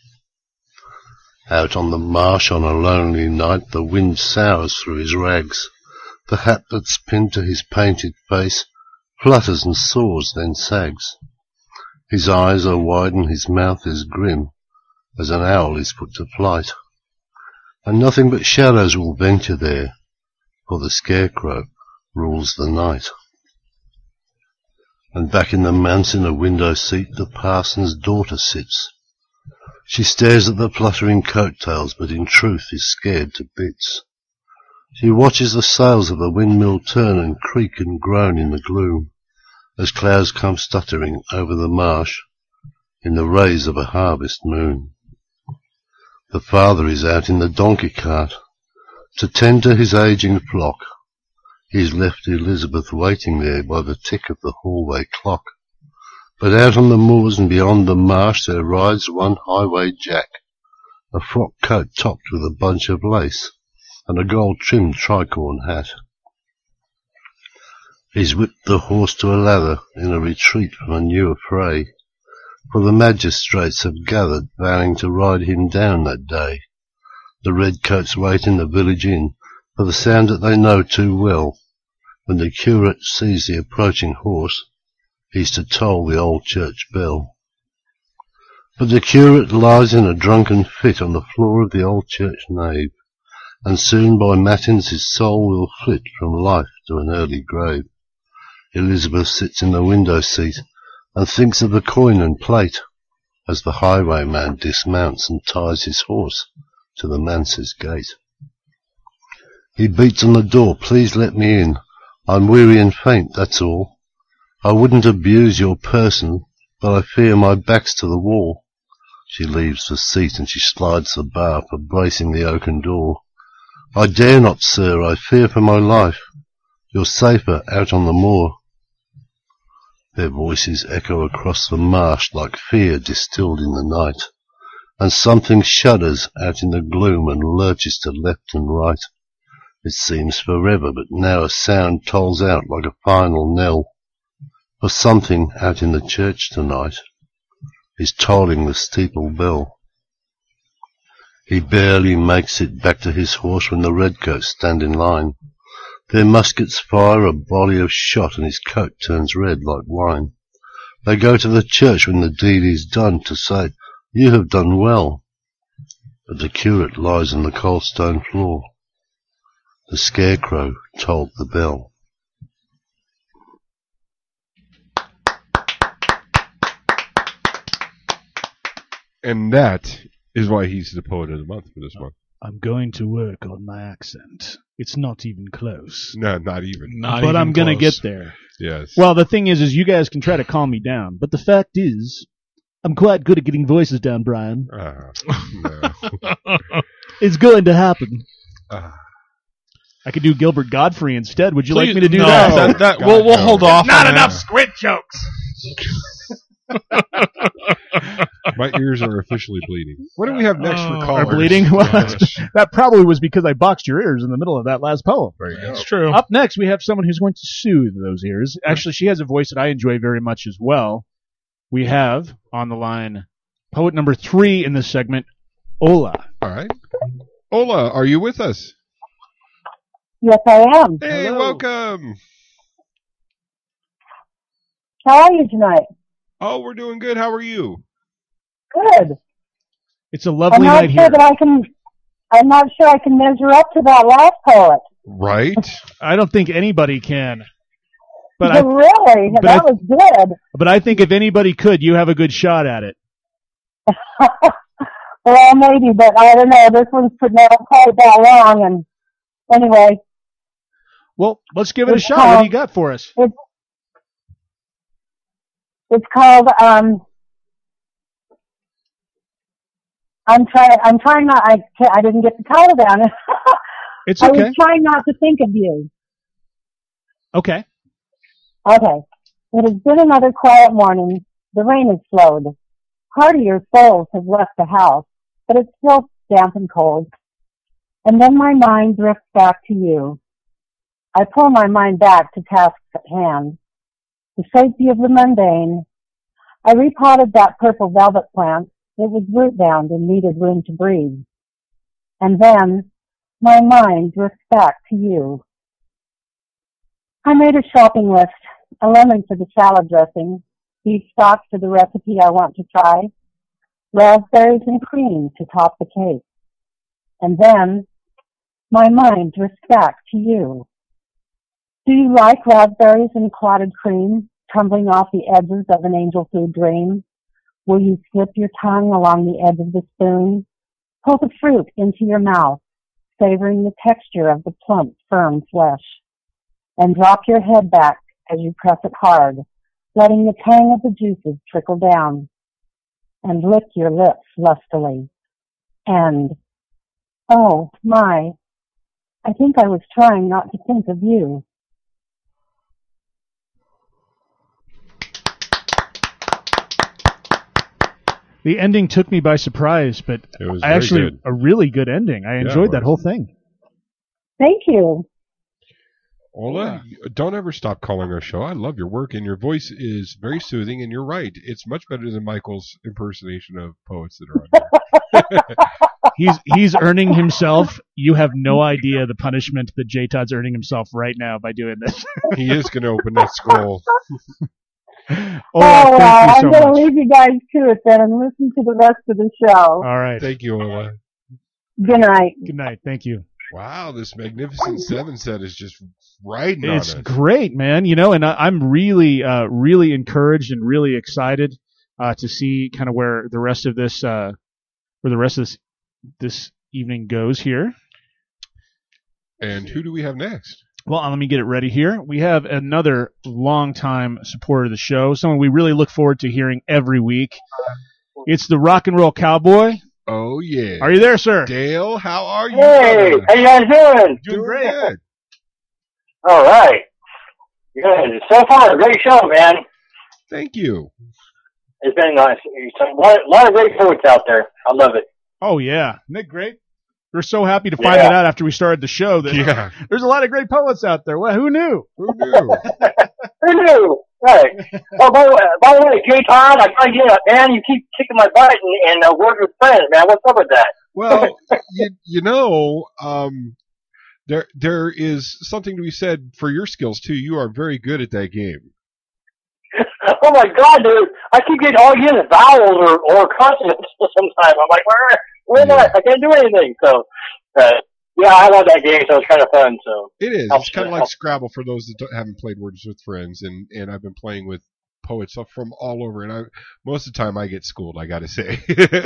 Out on the marsh on a lonely night, the wind sours through his rags. The hat that's pinned to his painted face flutters and soars, then sags. His eyes are wide and his mouth is grim, as an owl is put to flight. And nothing but shadows will venture there, for the Scarecrow rules the night. And back in the manse in a window seat the parson's daughter sits. She stares at the fluttering coattails, but in truth is scared to bits. She watches the sails of the windmill turn and creak and groan in the gloom, as clouds come stuttering over the marsh in the rays of a harvest moon. The father is out in the donkey cart to tend to his ageing flock. He's left Elizabeth waiting there by the tick of the hallway clock. But out on the moors and beyond the marsh there rides one highway jack, a frock coat topped with a bunch of lace, and a gold-trimmed tricorn hat. He's whipped the horse to a lather in a retreat from a new affray, for the magistrates have gathered, vowing to ride him down that day. The redcoats wait in the village inn for the sound that they know too well. When the curate sees the approaching horse, he's to toll the old church bell. But the curate lies in a drunken fit on the floor of the old church nave, and soon by matins his soul will flit from life to an early grave. Elizabeth sits in the window seat and thinks of the coin and plate as the highwayman dismounts and ties his horse to the manse's gate. He beats on the door, please let me in. I'm weary and faint, that's all. I wouldn't abuse your person, but I fear my back's to the wall. She leaves the seat and she slides the bar for bracing the oaken door. I dare not, sir, I fear for my life. You're safer out on the moor. Their voices echo across the marsh like fear distilled in the night, and something shudders out in the gloom and lurches to left and right. It seems forever, but now a sound tolls out like a final knell, for something out in the church tonight is tolling the steeple bell. He barely makes it back to his horse when the redcoats stand in line. Their muskets fire a volley of shot and his coat turns red like wine. They go to the church when the deed is done to say, you have done well. But the curate lies on the cold stone floor. The scarecrow tolled the bell. And that is why he's the poet of the month for this month. I'm going to work on my accent. It's not even close. No, not even. Not but even I'm going to close. get there. Yes. Well, the thing is, is you guys can try to calm me down, but the fact is, I'm quite good at getting voices down, Brian. Uh, no. It's going to happen. Uh, I could do Gilbert Godfrey instead. Would you Please- like me to do no, that? that- that- God, we'll we'll no. hold off. Not on enough that. squid jokes. my ears are officially bleeding. What do we have next Oh, for are callers? Are bleeding? Well, Gosh. that probably was because I boxed your ears in the middle of that last poem. There you go. It's true. Up next, we have someone who's going to soothe those ears. Actually, she has a voice that I enjoy very much as well. We have on the line poet number three in this segment, Ola. All right. Ola, are you with us? Yes, I am. Hey, Hello. welcome. How are you tonight? Oh, we're doing good. How are you? Good. It's a lovely I'm not night sure here. that I can. I'm not sure I can measure up to that last poet. Right? I don't think anybody can. But I, really, but that I- was good. but I think if anybody could, you have a good shot at it. Well, maybe, but I don't know. This one's not quite that long, and anyway, Well, let's give it a It's shot. What called- do you got for us? it's it's called. Um, I'm trying. I'm trying not. I can't, I didn't get the title down. It's I okay. was trying not to think of you. Okay. Okay. It has been another quiet morning. The rain has slowed. Hardier souls have left the house, but it's still damp and cold. And then my mind drifts back to you. I pull my mind back to tasks at hand. The safety of the mundane. I repotted that purple velvet plant. It was root bound and needed room to breathe. And then my mind drifts back to you. I made a shopping list. A lemon for the salad dressing, beef stock for the recipe I want to try, raspberries and cream to top the cake. And then my mind drifts back to you. Do you like raspberries and clotted cream tumbling off the edges of an angel food dream? Will you slip your tongue along the edge of the spoon, pull the fruit into your mouth, savoring the texture of the plump, firm flesh, and drop your head back as you press it hard, letting the tang of the juices trickle down, and lick your lips lustily. And, oh my, I think I was trying not to think of you. The ending took me by surprise, but It was I very actually good. a really good ending. I Yeah, enjoyed it that was. whole thing. Thank you. Ola, you- don't ever stop calling our show. I love your work, and your voice is very soothing, and you're right. It's much better than Michael's impersonation of poets that are on there. He's he's earning himself. You have no idea the punishment that J Todd's earning himself right now by doing this. He is going to open that scroll. Ola, oh, well, thank you I'm so going to much. leave you guys to it then and listen to the rest of the show. All right. Thank you, Ola. Good night. Good night. Thank you. Wow, this Magnificent Seven set is just riding on It's us. great, man. You know, and I, I'm really, uh, really encouraged and really excited uh, to see kind of where the rest of this, uh, where the rest of this this evening goes here. And who do we have next? Well, let me get it ready here. We have another longtime supporter of the show, someone we really look forward to hearing every week. It's the Rock and Roll Cowboy. Oh, yeah. Are you there, sir? Dale, how are you? Hey, brother? how you guys doing? Doing great. Good. All right. Good. So far, a great show, man. Thank you. It's been nice. It's a lot, a lot of great poets out there. I love it. Oh, yeah. Isn't that great? We're so happy to find Yeah. that out after we started the show. That Yeah. There's a lot of great poets out there. Well, who knew? Who knew? Who knew? Right. Oh, by the way, by the way, Jay Todd, I try to get up, man. You keep kicking my butt and, and uh, work with friends, man. What's up with that? Well, you, you know, um, there there is something to be said for your skills, too. You are very good at that game. Oh my God, dude! I keep getting all you get vowels or or consonants sometimes. I'm like, where, where am I? I can't do anything. So, uh, yeah, I love that game. So it's kind of fun. So It is. Helps- It's kind of like helps. Scrabble for those that don't, haven't played Words with Friends, and, and I've been playing with poets from all over, and I most of the time I get schooled, I got to say.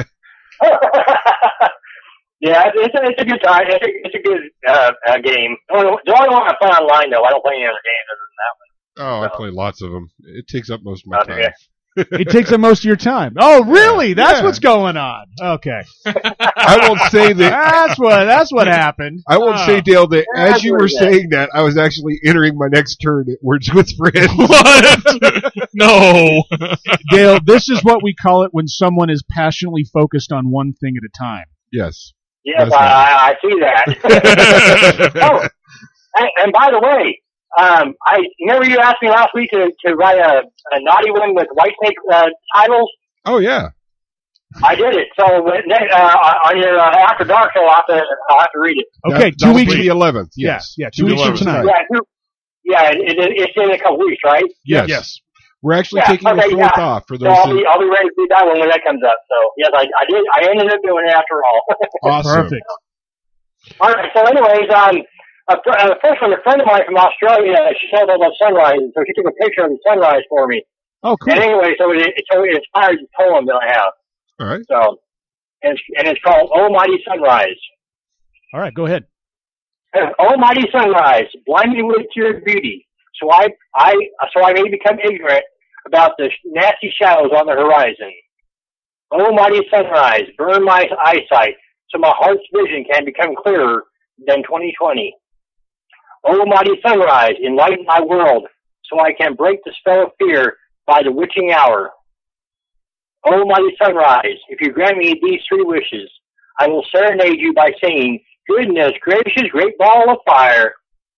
yeah, it's a, it's a good time. It's a, it's a good uh, uh, game. The only, the only one I play online though. I don't play any other games other than that one. Oh, I play lots of them. It takes up most of my Okay. time. It takes up most of your time. Oh, really? That's Yeah. what's going on. Okay. I won't say that. That's what that's what happened. I won't Oh. say, Dale, that as That's you what were it is. saying that, I was actually entering my next turn at Words with Friends. What? No. Dale, this is what we call it when someone is passionately focused on one thing at a time. Yes. Yes, That's I, right. I, I see that. Oh, and, and by the way, um, I remember you asked me last week to, to write a, a naughty one with white snake uh, titles. Oh, yeah. I did it. So when, uh, on your uh, After Dark show, I'll have to, I'll have to read it. Okay, That- two that'll weeks. be the eleventh. Yes. Yeah, yeah, two The weeks from eleventh. tonight. Yeah, two, yeah, it, it, it's in a couple weeks, right? Yes. Yes. We're actually Yeah, taking okay, the fourth yeah. off for So those I'll that... be, I'll be ready to do that one when that comes up. So yes, I, I did. I ended up doing it after all. Awesome. Perfect. All right. So, anyways, um, a, fr- uh, first one, a friend of mine from Australia, she told me about sunrise, so she took a picture of the sunrise for me. Oh, cool. And anyway, so it, it, so it inspired the poem that I have. All right. So, and it's, and it's called "Oh Mighty Sunrise." All right, go ahead. Oh mighty sunrise, blind me with your beauty, so I, I, so I may become ignorant about the nasty shadows on the horizon. Oh mighty sunrise, burn my eyesight, so my heart's vision can become clearer than twenty twenty. Oh mighty sunrise, enlighten my world, so I can break the spell of fear by the witching hour. Oh mighty sunrise, if you grant me these three wishes, I will serenade you by singing, goodness gracious, great ball of fire.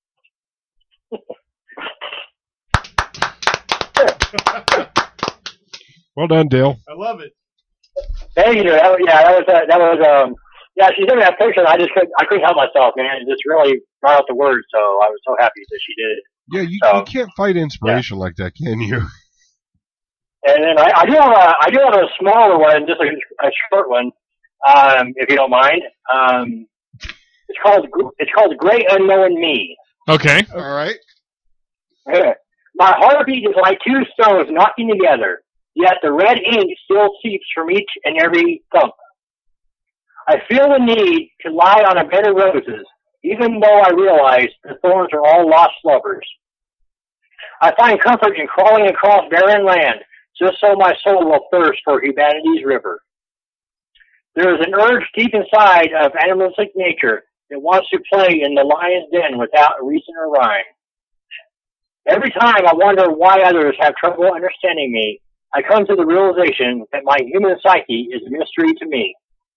Well done, Dale. I love it. Thank you. That, was- yeah, that was, uh, that was, um, yeah, she sent me that picture and I just couldn't, I couldn't help myself, man. It just really brought out the words, so I was so happy that she did it. Yeah, you, So- you can't fight inspiration like that, can you? And then I, I do have a, I do have a smaller one, just a, a short one, um, if you don't mind. Um, it's called, it's called Great Unknown Me. Okay. All right. My heartbeat is like two stones knocking together, yet the red ink still seeps from each and every thump. I feel the need to lie on a bed of roses, even though I realize the thorns are all lost lovers. I find comfort in crawling across barren land, just so my soul will thirst for humanity's river. There is an urge deep inside of animalistic nature that wants to play in the lion's den without a reason or rhyme. Every time I wonder why others have trouble understanding me, I come to the realization that my human psyche is a mystery to me.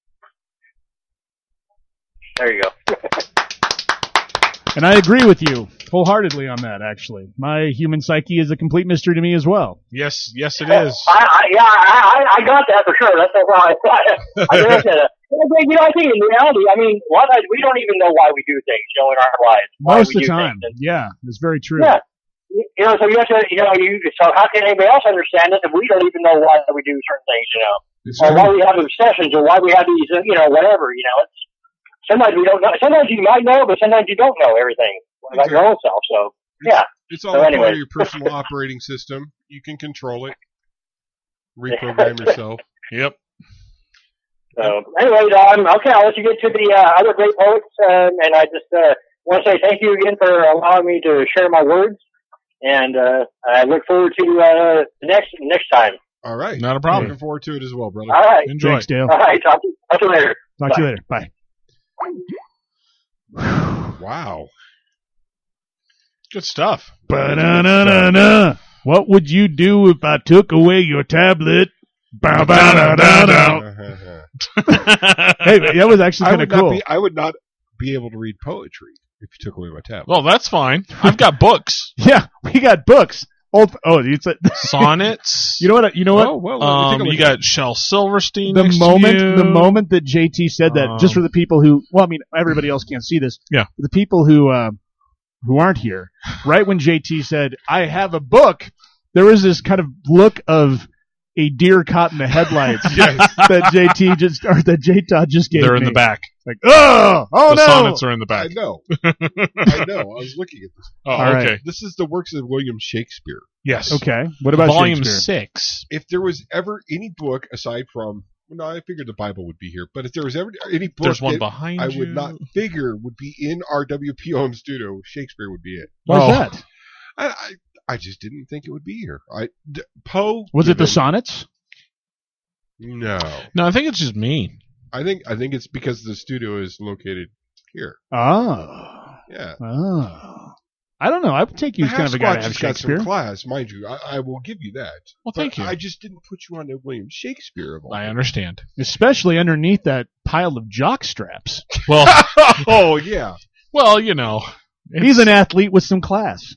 There you go. And I agree with you wholeheartedly on that, actually. My human psyche is a complete mystery to me as well. Yes, yes, it is. I, I, yeah, I, I I got that for sure. That's no problem. I, I, I understand that. You know, I think in reality, I mean, a lot of times we don't even know why we do things, you know, in our lives. Why Most we of the do time. things. Yeah, that's very true. Yeah. You know, so you have to, you know, you, so how can anybody else understand it if we don't even know why we do certain things, you know? It's Or true. why we have obsessions, or why we have these, uh, you know, whatever, you know, it's, sometimes we don't know. Sometimes you might know, but sometimes you don't know everything about your own self. So yeah. It's all so a anyway. part of your personal operating system. You can control it, reprogram yourself. Yep. So anyway, um, okay, I'll let you get to the uh, other great poets, um, and I just uh, want to say thank you again for allowing me to share my words, and uh, I look forward to uh, the next next time. All right. Not a problem. Looking forward to it as well, brother. All right. Enjoy. Thanks, Dale. All right, talk to, talk to you later. Talk Bye. to you later. Bye. Wow. Good stuff. Ba-da-na-na-na. What would you do if I took away your tablet? Ba-ba-da-da-da. Hey, that was actually I kind would of not cool. be. I would not be able to read poetry if you took away my tablet. Well, that's fine. I've got books. Yeah, we got books. Old, oh, it's a, Sonnets. You know what? You know what? Oh, well, let me take a Um, look you at got Shel Silverstein. the next moment to you. the moment that J T said that, Um, just for the people who, well, I mean, everybody else can't see this. Yeah. The people who uh, who aren't here, right when J T said, "I have a book," there was this kind of look of a deer caught in the headlights that J T just or that J Todd just gave They're in me. the back. Like, oh, oh the no! sonnets are in the I back. know. I know. I was looking at this. Oh, All okay. right. This is the works of William Shakespeare. Yes. Okay. What about Volume Shakespeare? six? If there was ever any book aside from, well, no, I figured the Bible would be here, but if there was ever any book There's one that behind I you. would not figure would be in our W P O M studio, Shakespeare would be it. Why's Oh. that? I, I I just didn't think it would be here. I d- Poe Was it the given- sonnets? No, No, I think it's just me. I think I think it's because the studio is located here. Oh. Yeah. Oh. I don't know. I would take you as kind of a guy to Squatch have has got Shakespeare. some class, mind you. I, I will give you that. Well, But thank you. I just didn't put you on to William Shakespeare of all. I understand. Especially underneath that pile of jock straps. Well, oh yeah. well, you know, He's an athlete with some class.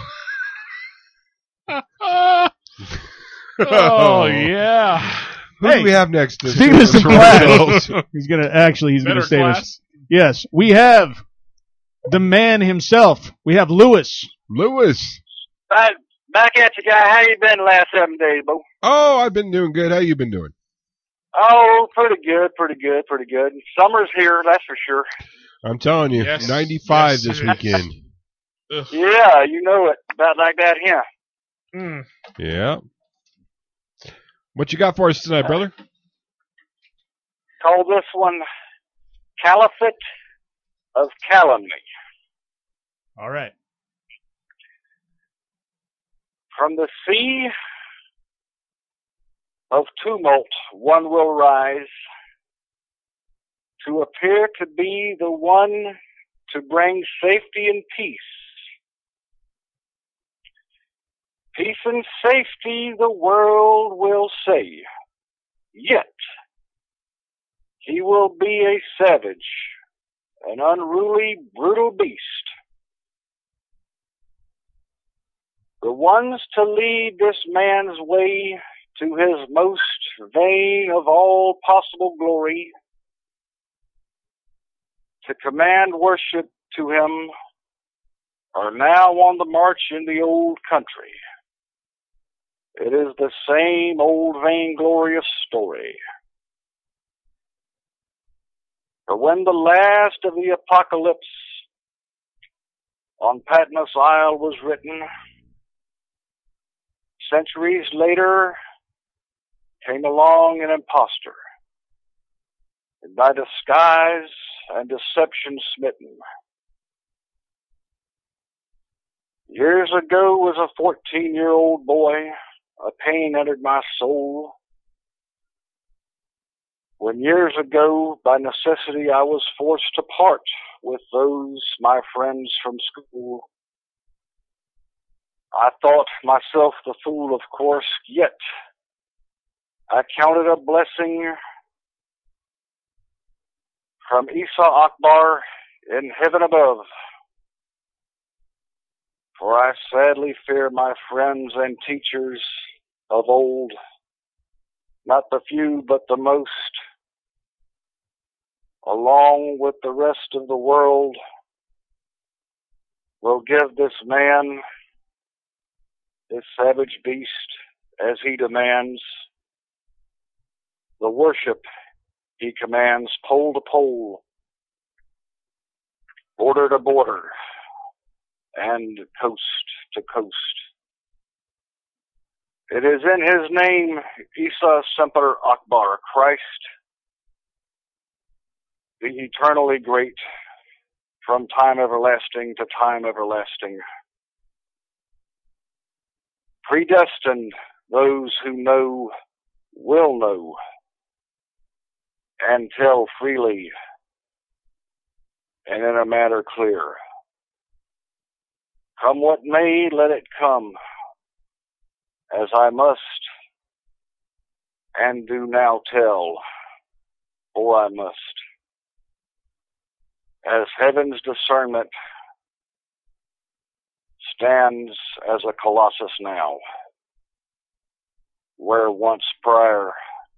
oh yeah. Who Hey, do we have next? Speaking of some class, he's gonna actually he's Better gonna save us. class. Yes, we have the man himself. We have Lewis. Lewis. Back, back at you, guy. How you been the last seven days, Bo? Oh, I've been doing good. How you been doing? Oh, pretty good, pretty good, pretty good. Summer's here, that's for sure. I'm telling you, Yes. ninety-five Yes, this it is. weekend. Ugh. Yeah, you know it. About like that here. Mm. Yeah. What you got for us tonight, brother? Call this one Caliphate of Calumny. All right. From the sea of tumult one will rise to appear to be the one to bring safety and peace. Peace and safety the world will say, yet he will be a savage, an unruly, brutal beast. The ones to lead this man's way to his most vain of all possible glory, to command worship to him, are now on the march in the old country. It is the same old vainglorious story. For when the last of the apocalypse on Patmos Isle was written, centuries later came along an impostor, and by disguise and deception smitten. Years ago was a fourteen-year-old boy, a pain entered my soul. When years ago, by necessity, I was forced to part with those my friends from school. I thought myself the fool, of course, yet I counted a blessing from Isa Akbar in heaven above. For I sadly fear my friends and teachers of old, not the few but the most, along with the rest of the world, will give this man, this savage beast, as he demands, the worship he commands pole to pole, border to border, and coast to coast. It is in his name, Isa Semper Akbar, Christ, the eternally great, from time everlasting to time everlasting. Predestined, those who know will know, and tell freely, and in a matter clear. Come what may, let it come, as I must, and do now tell, for I must. As heaven's discernment stands as a colossus now, where once prior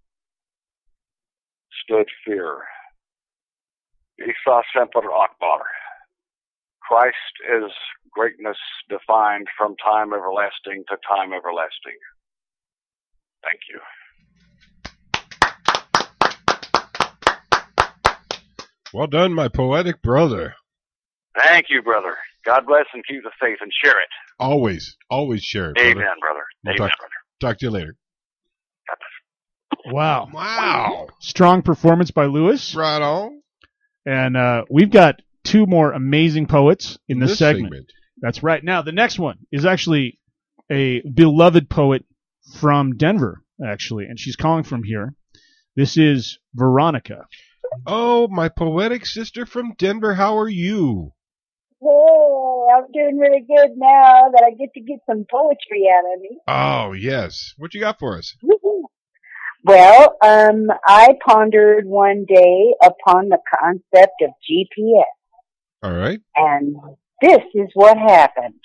stood fear. Isa Semper Akbar. Christ is greatness defined from time everlasting to time everlasting. Thank you. Well done, my poetic brother. Thank you, brother. God bless and keep the faith and share it. Always, always share it, brother. Amen, brother. We'll Amen, talk, brother. talk to you later. Wow. Wow. Strong performance by Lewis. Right on. And uh, we've got two more amazing poets in this, This segment. segment. That's right. Now, the next one is actually a beloved poet from Denver, actually, and she's calling from here. This is Veronica. Oh, my poetic sister from Denver, how are you? Hey, I'm doing really good now that I get to get some poetry out of me. Oh, yes. What you got for us? Woo-hoo. Well, um, I pondered one day upon the concept of G P S, All right. and this is what happened.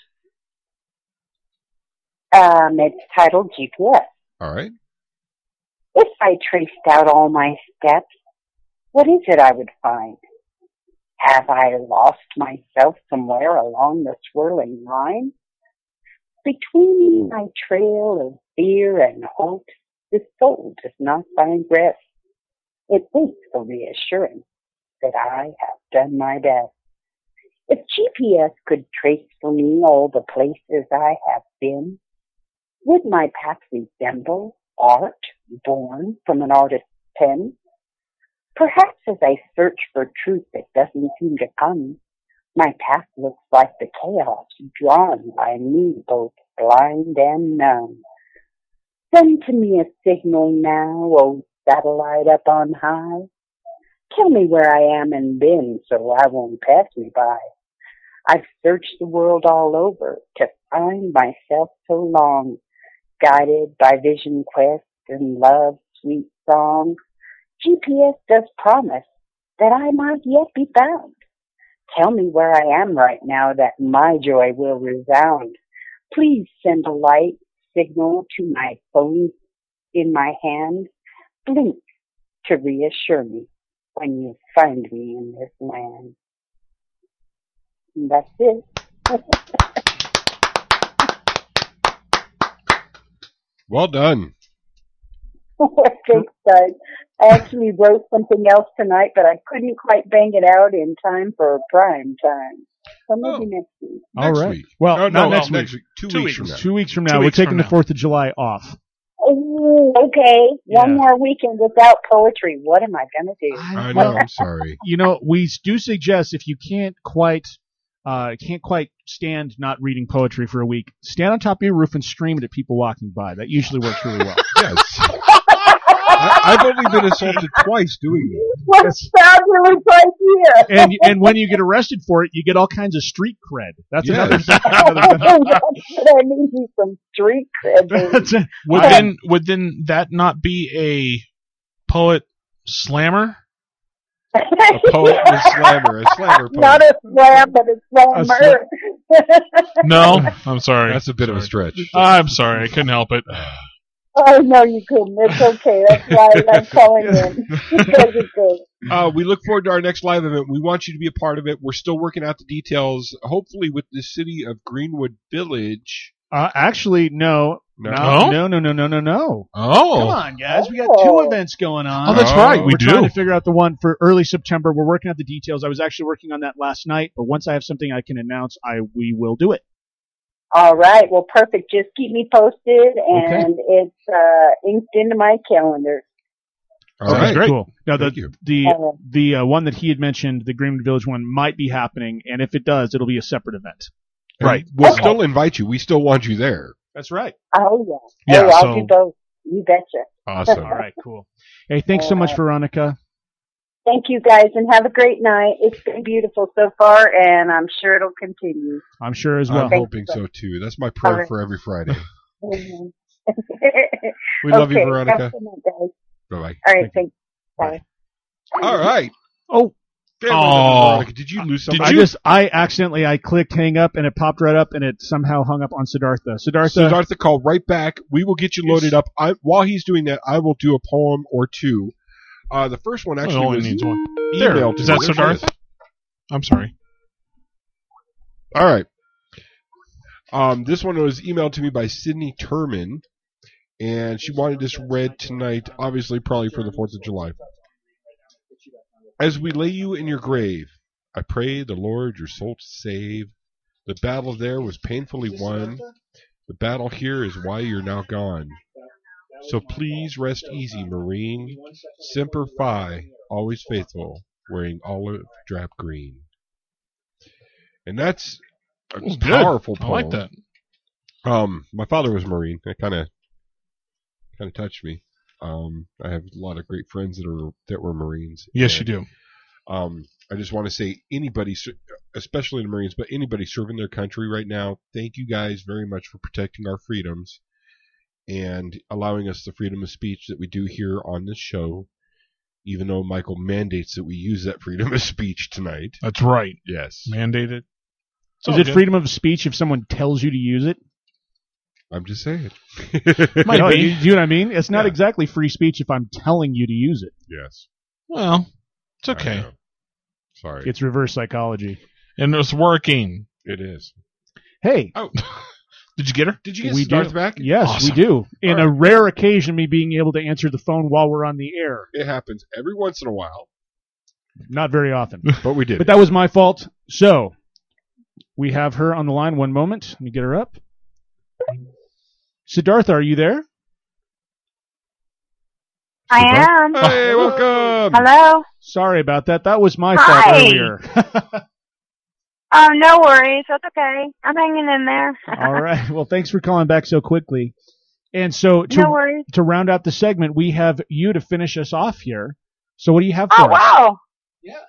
Um, it's titled G P S. All right. If I traced out all my steps, what is it I would find? Have I lost myself somewhere along the swirling line? Between my trail of fear and hope, the soul does not find rest. It waits for reassurance that I have done my best. If G P S could trace for me all the places I have been, would my path resemble art born from an artist's pen? Perhaps as I search for truth that doesn't seem to come, my path looks like the chaos drawn by me, both blind and numb. Send to me a signal now, O satellite up on high. Tell me where I am and been so I won't pass me by. I've searched the world all over to find myself so long, guided by vision quest and love's sweet song. G P S does promise that I might yet be found. Tell me where I am right now that my joy will resound. Please send a light signal to my phone in my hand. Blink to reassure me when you find me in this land. And that's it. Well done. Thanks, guys. I actually wrote something else tonight, but I couldn't quite bang it out in time for prime time. So maybe next week. All Next right. week. Well, No, not no, next, next week. week. Two weeks from now. Two weeks from now. Two We're weeks taking from the now. fourth of July off. Oh, okay. One Yeah. more weekend without poetry. What am I going to do? I know, I'm sorry. You know, we do suggest if you can't quite uh, can't quite stand not reading poetry for a week, stand on top of your roof and scream it at people walking by. That usually works really well. Yes. I, I've only been assaulted twice doing that. What fabulous idea! and and when you get arrested for it, you get all kinds of street cred. That's Yes. another thing. That's what I need, you some street cred. baby. That's a- Would I- then would then that not be a poet slammer? A poet and a slammer. A slammer poet. Not a slam, but a A slammer. No, I'm sorry. That's a bit of a stretch. I'm sorry. I couldn't help it. Oh, no, you couldn't. It's okay. That's why I'm calling in. Because it's good. Uh, we look forward to our next live event. We want you to be a part of it. We're still working out the details, hopefully with the city of Greenwood Village. Uh, actually, no. No? No, no, no, no, no, no, no. Oh. Come on, guys. We got two events going on. Oh, that's right. We We're trying do. to figure out the one for early September. We're working out the details. I was actually working on that last night, but once I have something I can announce, I we will do it. All right. Well, perfect. Just keep me posted, and it's uh, inked into my calendar. All Okay, right. great. cool. Now, the Thank you. the Uh, the uh, one that he had mentioned, the Greenwood Village one, might be happening, and if it does, it'll be a separate event. And Right. We'll Okay. still invite you. We still want you there. That's right. Oh, yeah. Yeah, oh, I'll so- do both. You betcha. Awesome. All right, cool. Hey, thanks so much, Veronica. Thank you, guys, and have a great night. It's been beautiful so far, and I'm sure it'll continue. I'm sure as well. I'm hoping so too. That's my prayer All right. for every Friday. Mhm. We love you, Okay, Veronica. have a good night, guys. Bye bye. All right, thanks. Bye. All right. Oh, Family Oh. members, Veronica, did you lose something? I just I accidentally I clicked hang up and it popped right up and it somehow hung up on Siddhartha. Siddhartha, Siddhartha called right back. We will get you loaded up. I, while he's doing that, I will do a poem or two. Uh, the first one It actually only was needs one. emailed There. to Is me. that There she Siddhartha? is. I'm sorry. All right. Um, this one was emailed to me by Sydney Turman, and she wanted this read tonight, obviously probably for the fourth of July. As we lay you in your grave, I pray the Lord your soul to save. The battle there was painfully won. The battle here is why you're now gone. So please rest easy, Marine. Semper Fi, always faithful, wearing olive drab green. And that's a Good. powerful I poem. like that. Um, my father was a Marine. That kind of kind of touched me. Um, I have a lot of great friends that are that were Marines. Yes, you And, do. Um, I just want to say anybody, especially the Marines, but anybody serving their country right now, thank you guys very much for protecting our freedoms and allowing us the freedom of speech that we do here on this show, even though Michael mandates that we use that freedom of speech tonight. That's right. Yes. Mandated. It's is all it good. freedom of speech if someone tells you to use it? I'm just saying. Might No, be. you, you know what I mean? It's not Yeah. exactly free speech if I'm telling you to use it. Yes. Well, it's I okay. know. Sorry. It's reverse psychology. And it's working. It is. Hey, Oh, did you get her? Did you get we Siddhartha do. back? Yes, Awesome. we do. In All a right. rare occasion, me being able to answer the phone while we're on the air. It happens every once in a while, Not very often. but we did. But that was my fault. So, we have her on the line. One moment. Let me get her up. Siddhartha, are you there? I am. Hey, welcome. Hello? Sorry about that. That was my Hi. fault earlier. Oh, no worries. That's okay. I'm hanging in there. All right. Well, thanks for calling back so quickly. And so to No worries. to round out the segment, we have you to finish us off here. So what do you have for Oh, us? wow. Yeah.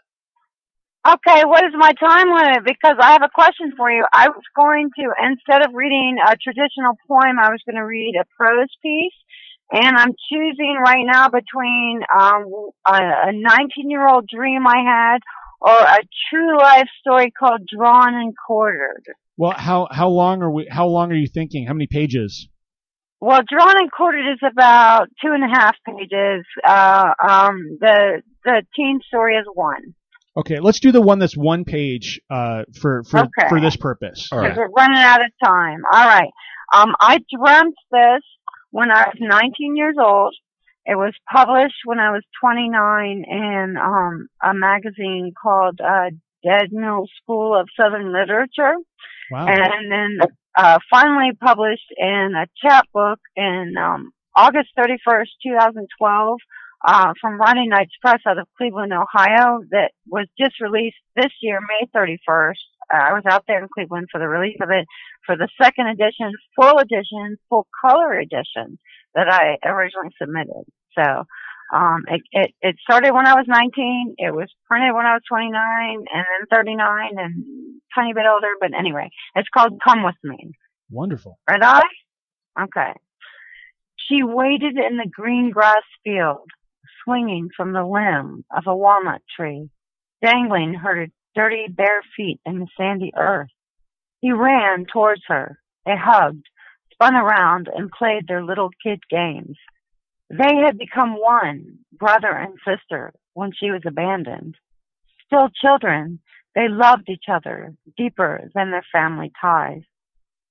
Okay, what is my time limit? Because I have a question for you. I was going to, instead of reading a traditional poem, I was going to read a prose piece. And I'm choosing right now between um, a nineteen-year-old dream I had or a true life story called Drawn and Quartered. Well, how how long are we? How long are you thinking? How many pages? Well, Drawn and Quartered is about two and a half pages. Uh, um, the the teen story is one. Okay, let's do the one that's one page uh, for for Okay. for this purpose. All Because right. we're running out of time. All right. Um, I dreamt this when I was nineteen years old. It was published when I was twenty-nine in um, a magazine called uh, Dead Mill School of Southern Literature. Wow. And then uh, finally published in a chapbook in um, August thirty-first, twenty twelve, uh, from Writing Nights Press out of Cleveland, Ohio, that was just released this year, May thirty-first. Uh, I was out there in Cleveland for the release of it for the second edition, full edition, full color edition that I originally submitted. So um, it, it, it started when I was nineteen. It was printed when I was twenty-nine, and then thirty-nine, and tiny bit older. But anyway, it's called Come With Me. Wonderful. Red eye? Okay. She waited in the green grass field, swinging from the limb of a walnut tree, dangling her dirty bare feet in the sandy earth. He ran towards her. They hugged, spun around, and played their little kid games. They had become one, brother and sister, when she was abandoned. Still children, they loved each other deeper than their family ties.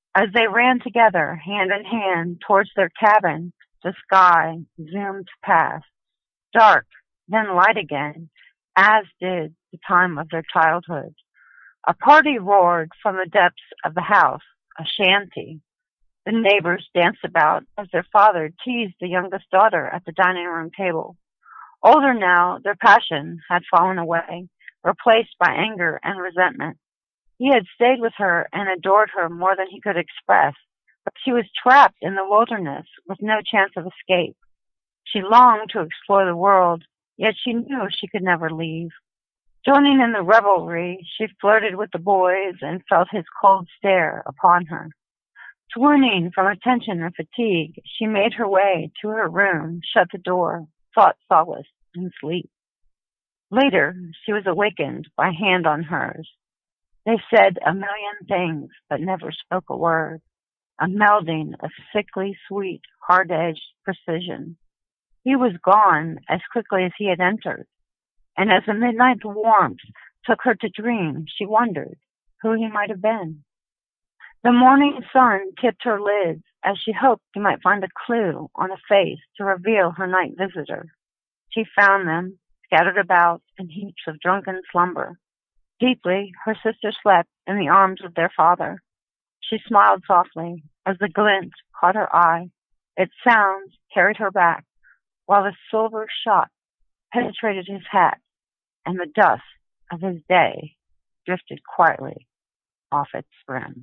As they ran together, hand in hand, towards their cabin, the sky zoomed past. Dark, then light again, as did the time of their childhood. A party roared from the depths of the house, a shanty. The neighbors danced about as their father teased the youngest daughter at the dining room table. Older now, their passion had fallen away, replaced by anger and resentment. He had stayed with her and adored her more than he could express, but she was trapped in the wilderness with no chance of escape. She longed to explore the world, yet she knew she could never leave. Joining in the revelry, she flirted with the boys and felt his cold stare upon her. Swooning from attention and fatigue, she made her way to her room, shut the door, sought solace in sleep. Later, she was awakened by a hand on hers. They said a million things, but never spoke a word, a melding of sickly sweet, hard-edged precision. He was gone as quickly as he had entered, and as the midnight warmth took her to dream, she wondered who he might have been. The morning sun tipped her lids as she hoped she might find a clue on a face to reveal her night visitor. She found them, scattered about in heaps of drunken slumber. Deeply, her sister slept in the arms of their father. She smiled softly as the glint caught her eye. Its sounds carried her back, while the silver shot penetrated his hat, and the dust of his day drifted quietly off its brim.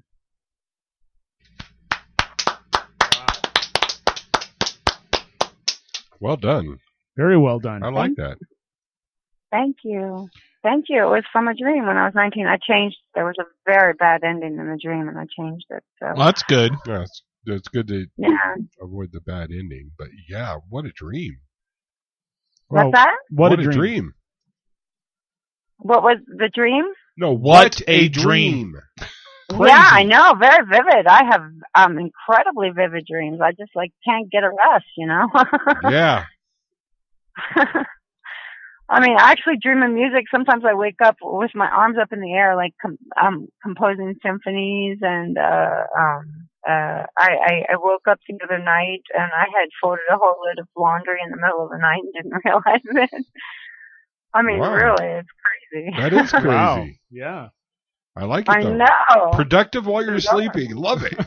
Well done. Very well done. I like that. Thank you. Thank you. It was from a dream when I was nineteen. I changed. There was a very bad ending in the dream, and I changed it. So Well, that's good. Yeah, it's, it's good to Yeah. avoid the bad ending. But yeah, what a dream. What's that? What, What a a dream. dream. What was the dream? No, What a dream. Crazy. Yeah, I know. Very vivid. I have um incredibly vivid dreams. I just like can't get a rest, you know. Yeah. I mean, I actually dream of music. Sometimes I wake up with my arms up in the air, like com- um, composing symphonies. And uh, um, uh, I, I, I woke up the other night and I had folded a whole load of laundry in the middle of the night and didn't realize it. I mean, Wow. really, it's crazy. That is crazy. Wow. Yeah. I like it I though. know. Productive while you're sleeping. Love it.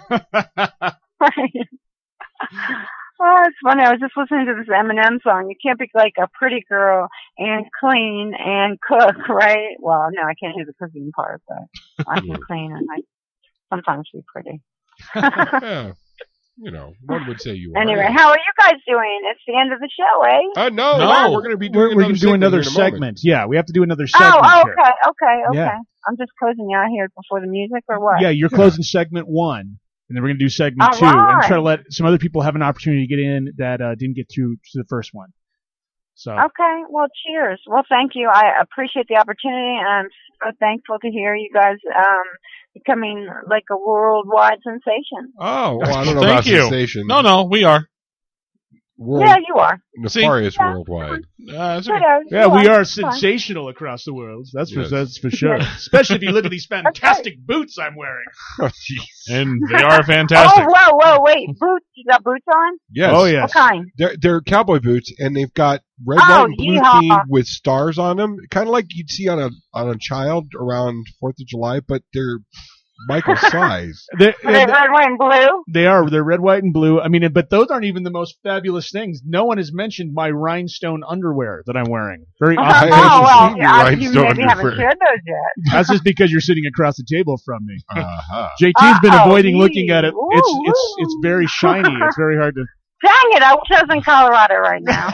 Oh, it's funny. I was just listening to this Eminem song. You can't be like a pretty girl and clean and cook, right? Well, no, I can't do the cooking part, but I can clean and I sometimes be pretty. Yeah. You know, one would say you are. Anyway, how are you guys doing? It's the end of the show, eh? Uh, no, No. we're going to be We're, doing we're another gonna do segment another here in a moment. segment. Yeah, we have to do another segment Oh, oh, here. okay, okay, okay. Yeah. I'm just closing you out here before the music, or what? Yeah, you're closing segment one, and then we're going to do segment All two, and right. try to let some other people have an opportunity to get in that uh, didn't get through to the first one. So Okay, well, cheers. Well, thank you. I appreciate the opportunity, and I'm so thankful to hear you guys um, becoming like a worldwide sensation. Oh, well, I don't know Thank about you. sensation. No, no, we are. World, Yeah, you are. Nefarious See? Yeah. worldwide. Uh, it's okay. Kiddo, yeah, you we are It's fine. sensational across the world. That's for Yes. that's for sure. Especially if you look at these fantastic boots I'm wearing. Oh, jeez. And they are fantastic. Oh, whoa, whoa, wait. Boots? You got boots on? Yes. Oh yes. What kind? They're, they're cowboy boots, and they've got red, Oh, white, and blue yeehaw. theme with stars on them, kind of like you'd see on a on a child around Fourth of July, but they're Michael's size. They, Are they red, white, and blue? they are. They're red, white, and blue. I mean, but those aren't even the most fabulous things. No one has mentioned my rhinestone underwear that I'm wearing. Very Oh, I awesome. haven't well, seen your yeah, you rhinestone maybe haven't underwear. shared those yet. That's just because you're sitting across the table from me. Uh-huh. J T's been Uh-oh, avoiding gee. looking at it. It's Ooh, it's it's ooh. very shiny. It's very hard to. Dang it, I wish I was in Colorado right now.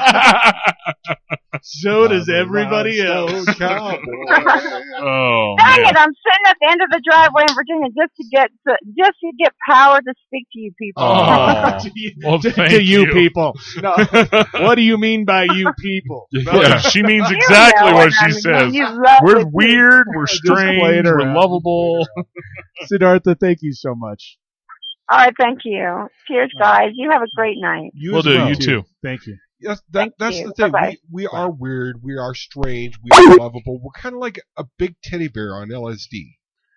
So does everybody else. Cowboy. Oh, Dang man. it, I'm sitting at the end of the driveway in Virginia just to get to, just to get power to speak to you people. Oh. to you, Well, to- thank to you, you. people. No, what do you mean by you people? Yeah, she means You exactly know what I she mean. says. You love We're it. weird, we're Just playing strange, we're around. lovable. Siddhartha, thank you so much. All right, thank you. Cheers, guys. You have a great night. You We'll as do, well. you too. Thank you. Yes, that, Thank that's you. the thing. Bye-bye. We, we are weird. We are strange. We are lovable. We're kind of like a big teddy bear on L S D.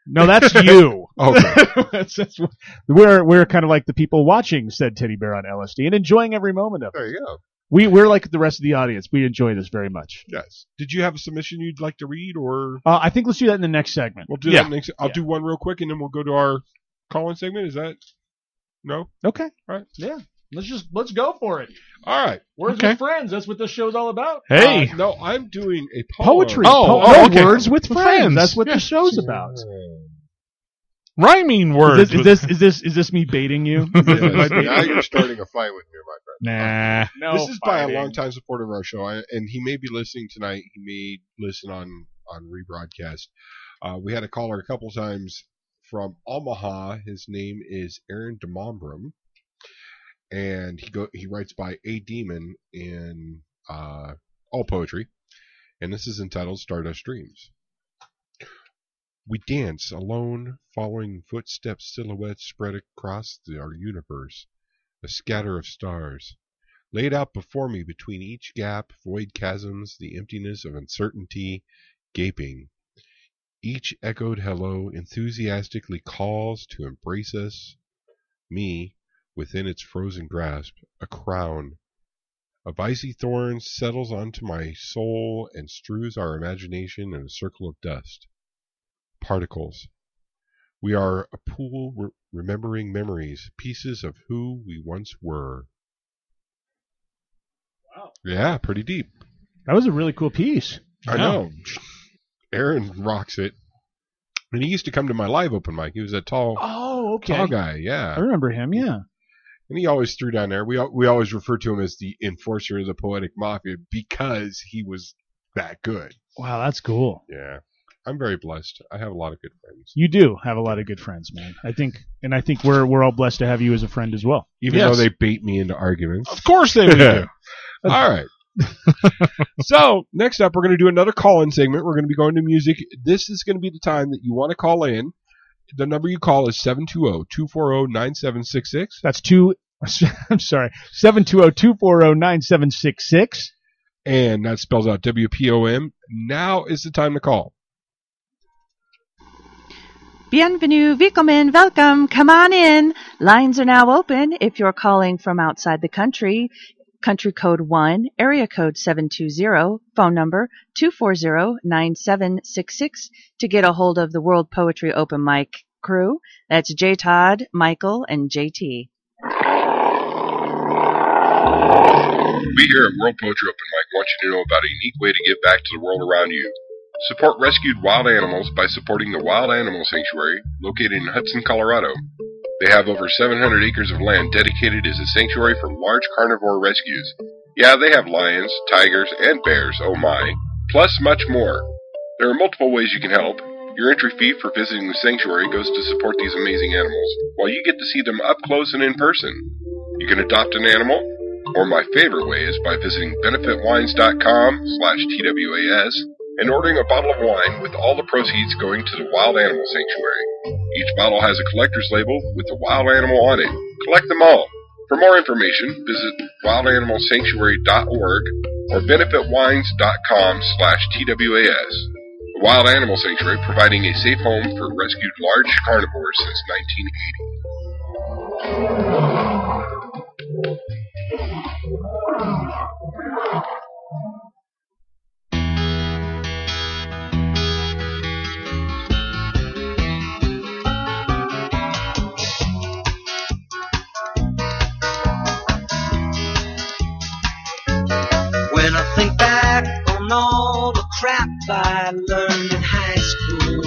No, that's you. Okay. that's, that's, we're we're kind of like the people watching said teddy bear on L S D and enjoying every moment of it. There you go. We we're like the rest of the audience. We enjoy this very much. Yes. Did you have a submission you'd like to read, or Uh, I think let's do that in the next segment. we'll do yeah. that next? I'll Yeah. do one real quick, and then we'll go to our call-in segment. Is that no? Okay. All right. Yeah. Let's just let's go for it. All right. Words Okay. with friends. That's what this show's all about. Hey. Uh, no, I'm doing a poem. Poetry. Oh, Po- oh, no, okay. Words with With friends. friends. That's what Yeah. the show's about. Rhyming words. Is this, is this is this is this me baiting you? Is this my Yes, baiting now you? you're starting a fight with me, my friend. Nah. No this is by a fighting. longtime supporter of our show, I, and he may be listening tonight. He may listen on on rebroadcast. Uh, we had a caller a couple times from Omaha. His name is Aaron DeMombrum, and he go he writes by A Demon in uh, all poetry, and this is entitled Stardust Dreams. We dance alone, following footsteps, silhouettes spread across the, our universe, a scatter of stars. Laid out before me between each gap, void chasms, the emptiness of uncertainty, gaping. Each echoed hello enthusiastically calls to embrace us, me, within its frozen grasp, a crown of icy thorns settles onto my soul and strews our imagination in a circle of dust. Particles. We are a pool re- remembering memories, pieces of who we once were. Wow. Yeah, pretty deep. That was a really cool piece. I Yeah. know. Aaron rocks it. And he used to come to my live open mic. He was a tall, Oh, okay. tall guy, yeah. I remember him. Yeah. And he always threw down there. We al- we always refer to him as the enforcer of the Poetic Mafia because he was that good. Wow, that's cool. Yeah. I'm very blessed. I have a lot of good friends. You do have a lot of good friends, man. I think, and I think we're we're all blessed to have you as a friend as well. Even Yes. though they bait me into arguments. Of course they would do. All right. So, next up, we're going to do another call-in segment. We're going to be going to music. This is going to be the time that you want to call in. The number you call is seven two zero, two four zero, nine seven six six. That's two. I'm sorry, seven two zero two four zero nine seven six six. And that spells out W P O M. Now is the time to call. Bienvenue, willkommen, welcome, come on in. Lines are now open if you're calling from outside the country. Country code one, area code seven two zero, phone number two four zero nine seven six six to get a hold of the World Poetry Open Mic crew. That's J. Todd, Michael, and J T. We here at World Poetry Open Mic want you to know about a unique way to give back to the world around you. Support rescued wild animals by supporting the Wild Animal Sanctuary located in Hudson, Colorado. They have over seven hundred acres of land dedicated as a sanctuary for large carnivore rescues. Yeah, they have lions, tigers, and bears, oh my, plus much more. There are multiple ways you can help. Your entry fee for visiting the sanctuary goes to support these amazing animals, while you get to see them up close and in person. You can adopt an animal, or my favorite way is by visiting benefitwines.com slash TWAS and ordering a bottle of wine with all the proceeds going to the Wild Animal Sanctuary. Each bottle has a collector's label with the wild animal on it. Collect them all. For more information, visit wild animal sanctuary dot org or benefitwines.com slash TWAS. The Wild Animal Sanctuary providing a safe home for rescued large carnivores since nineteen eighty. When I think back on all the crap I learned in high school,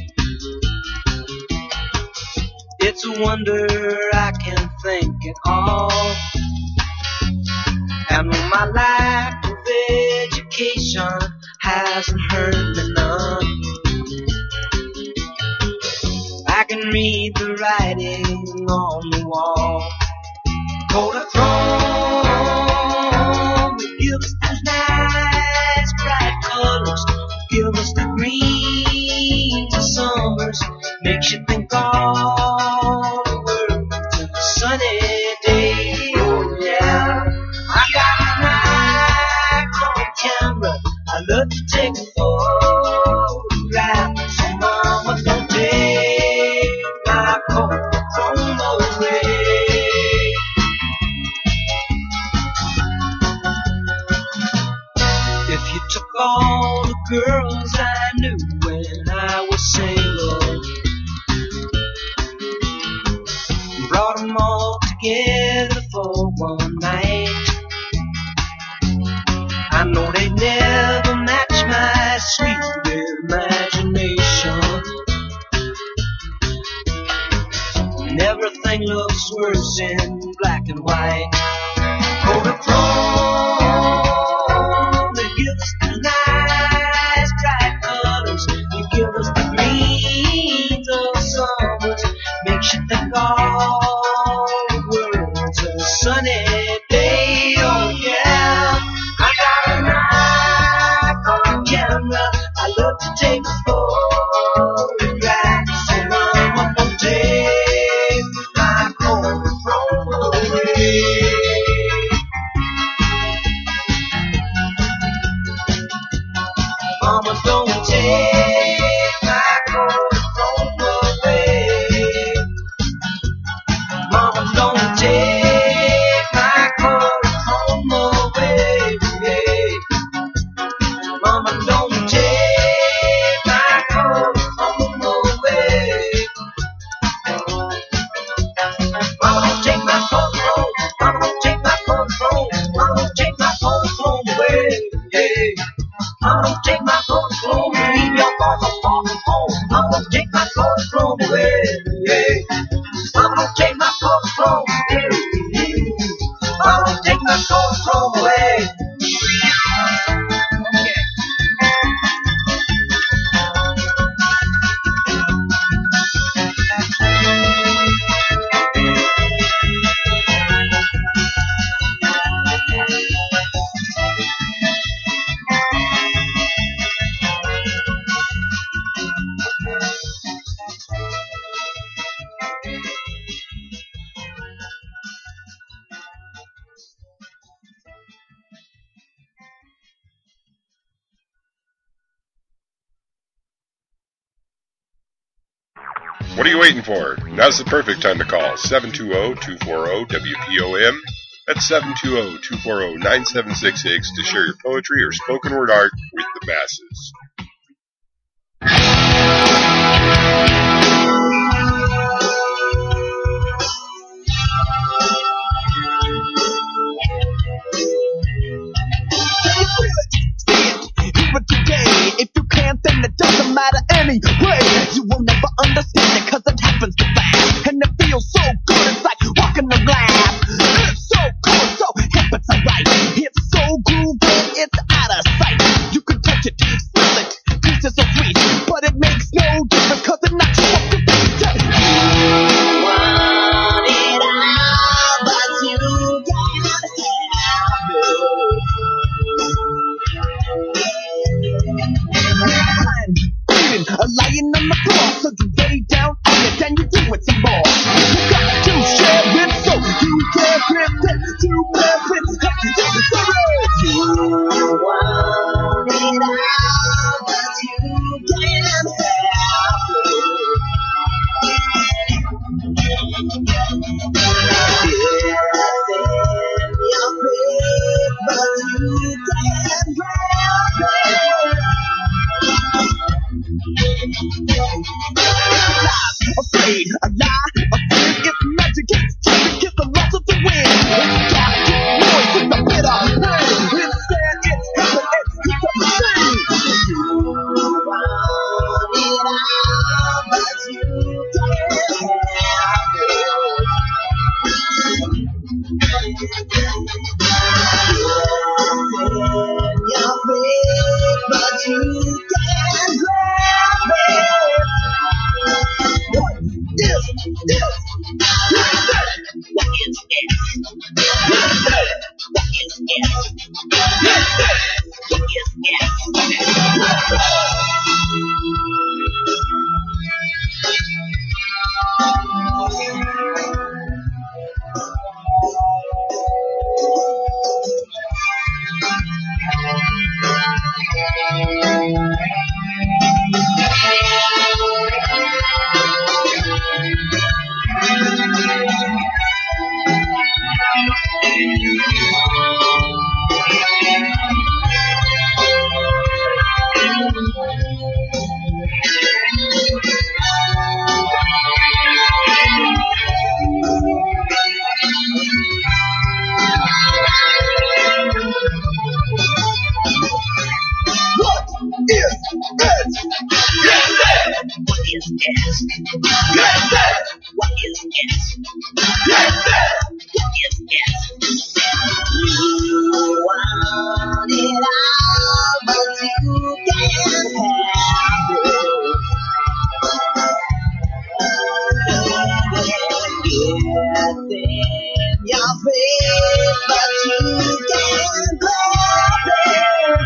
it's a wonder I can think at all. And my lack of education hasn't hurt me none. I can read the writing on the wall. Kodachrome, it gives us nice bright colors, give us the green to summers, makes you think all the world to a sunny day. Oh yeah, I got a Nikon camera, I love to take a photograph, so mama don't take all together for one night. I know they never match my sweet imagination. And everything looks worse in black and white. Kodachrome, they give us the nice bright colors. You give us the greens of summers. Makes you think all the world's a sunny day. Oh yeah, I got a Nikon camera. I love to take photographs. So mama, don't take my Kodachrome away. Mama, don't take my Kodachrome away. Mama, don't take my Kodachrome away. Mama, don't take my Kodachrome away. Mama, don't take my Kodachrome. Mama, don't take my Kodachrome. Mama, don't take my Kodachrome away. Mama, don't take my Kodachrome. Leave your thoughts on falling home. Mama, don't take my Kodachrome away. Mama, don't take my Kodachrome. Mama, don't take my Kodachrome away. What are you waiting for? Now's the perfect time to call seven two zero, two four zero, W P O M. That's seven two zero, two four zero, nine seven six six to share your poetry or spoken word art with the masses. But today, if you can't, then it doesn't matter anyway. You will never understand it, cause it happens too fast. And it feels so good, it's like walking the glass. It's so cool, so hip, it's alright. It's so groovy, it's out of sight. You can touch it, smell it, taste it so sweet. But it makes no difference, cause it knocks you off your feet. You want it all, but you can't have it. Lying on the floor, so you lay down on it and you do it some more. You got to share it, so you can't pretend to bear it. You want it all, but you can't have it. It's in your face, but you can't have it. Afraid, a lie, a fear, it's magic, it's just to get the loss of the wind. It's dark, it's noise, it's a bitter pain. It's sad, it's heaven, it's it's a machine. You want it all, but you can't have it. It's in your face, but you can't grab it. What is this? What is it? What is it? What is it? What is it? What is it? your face, but you can't love it.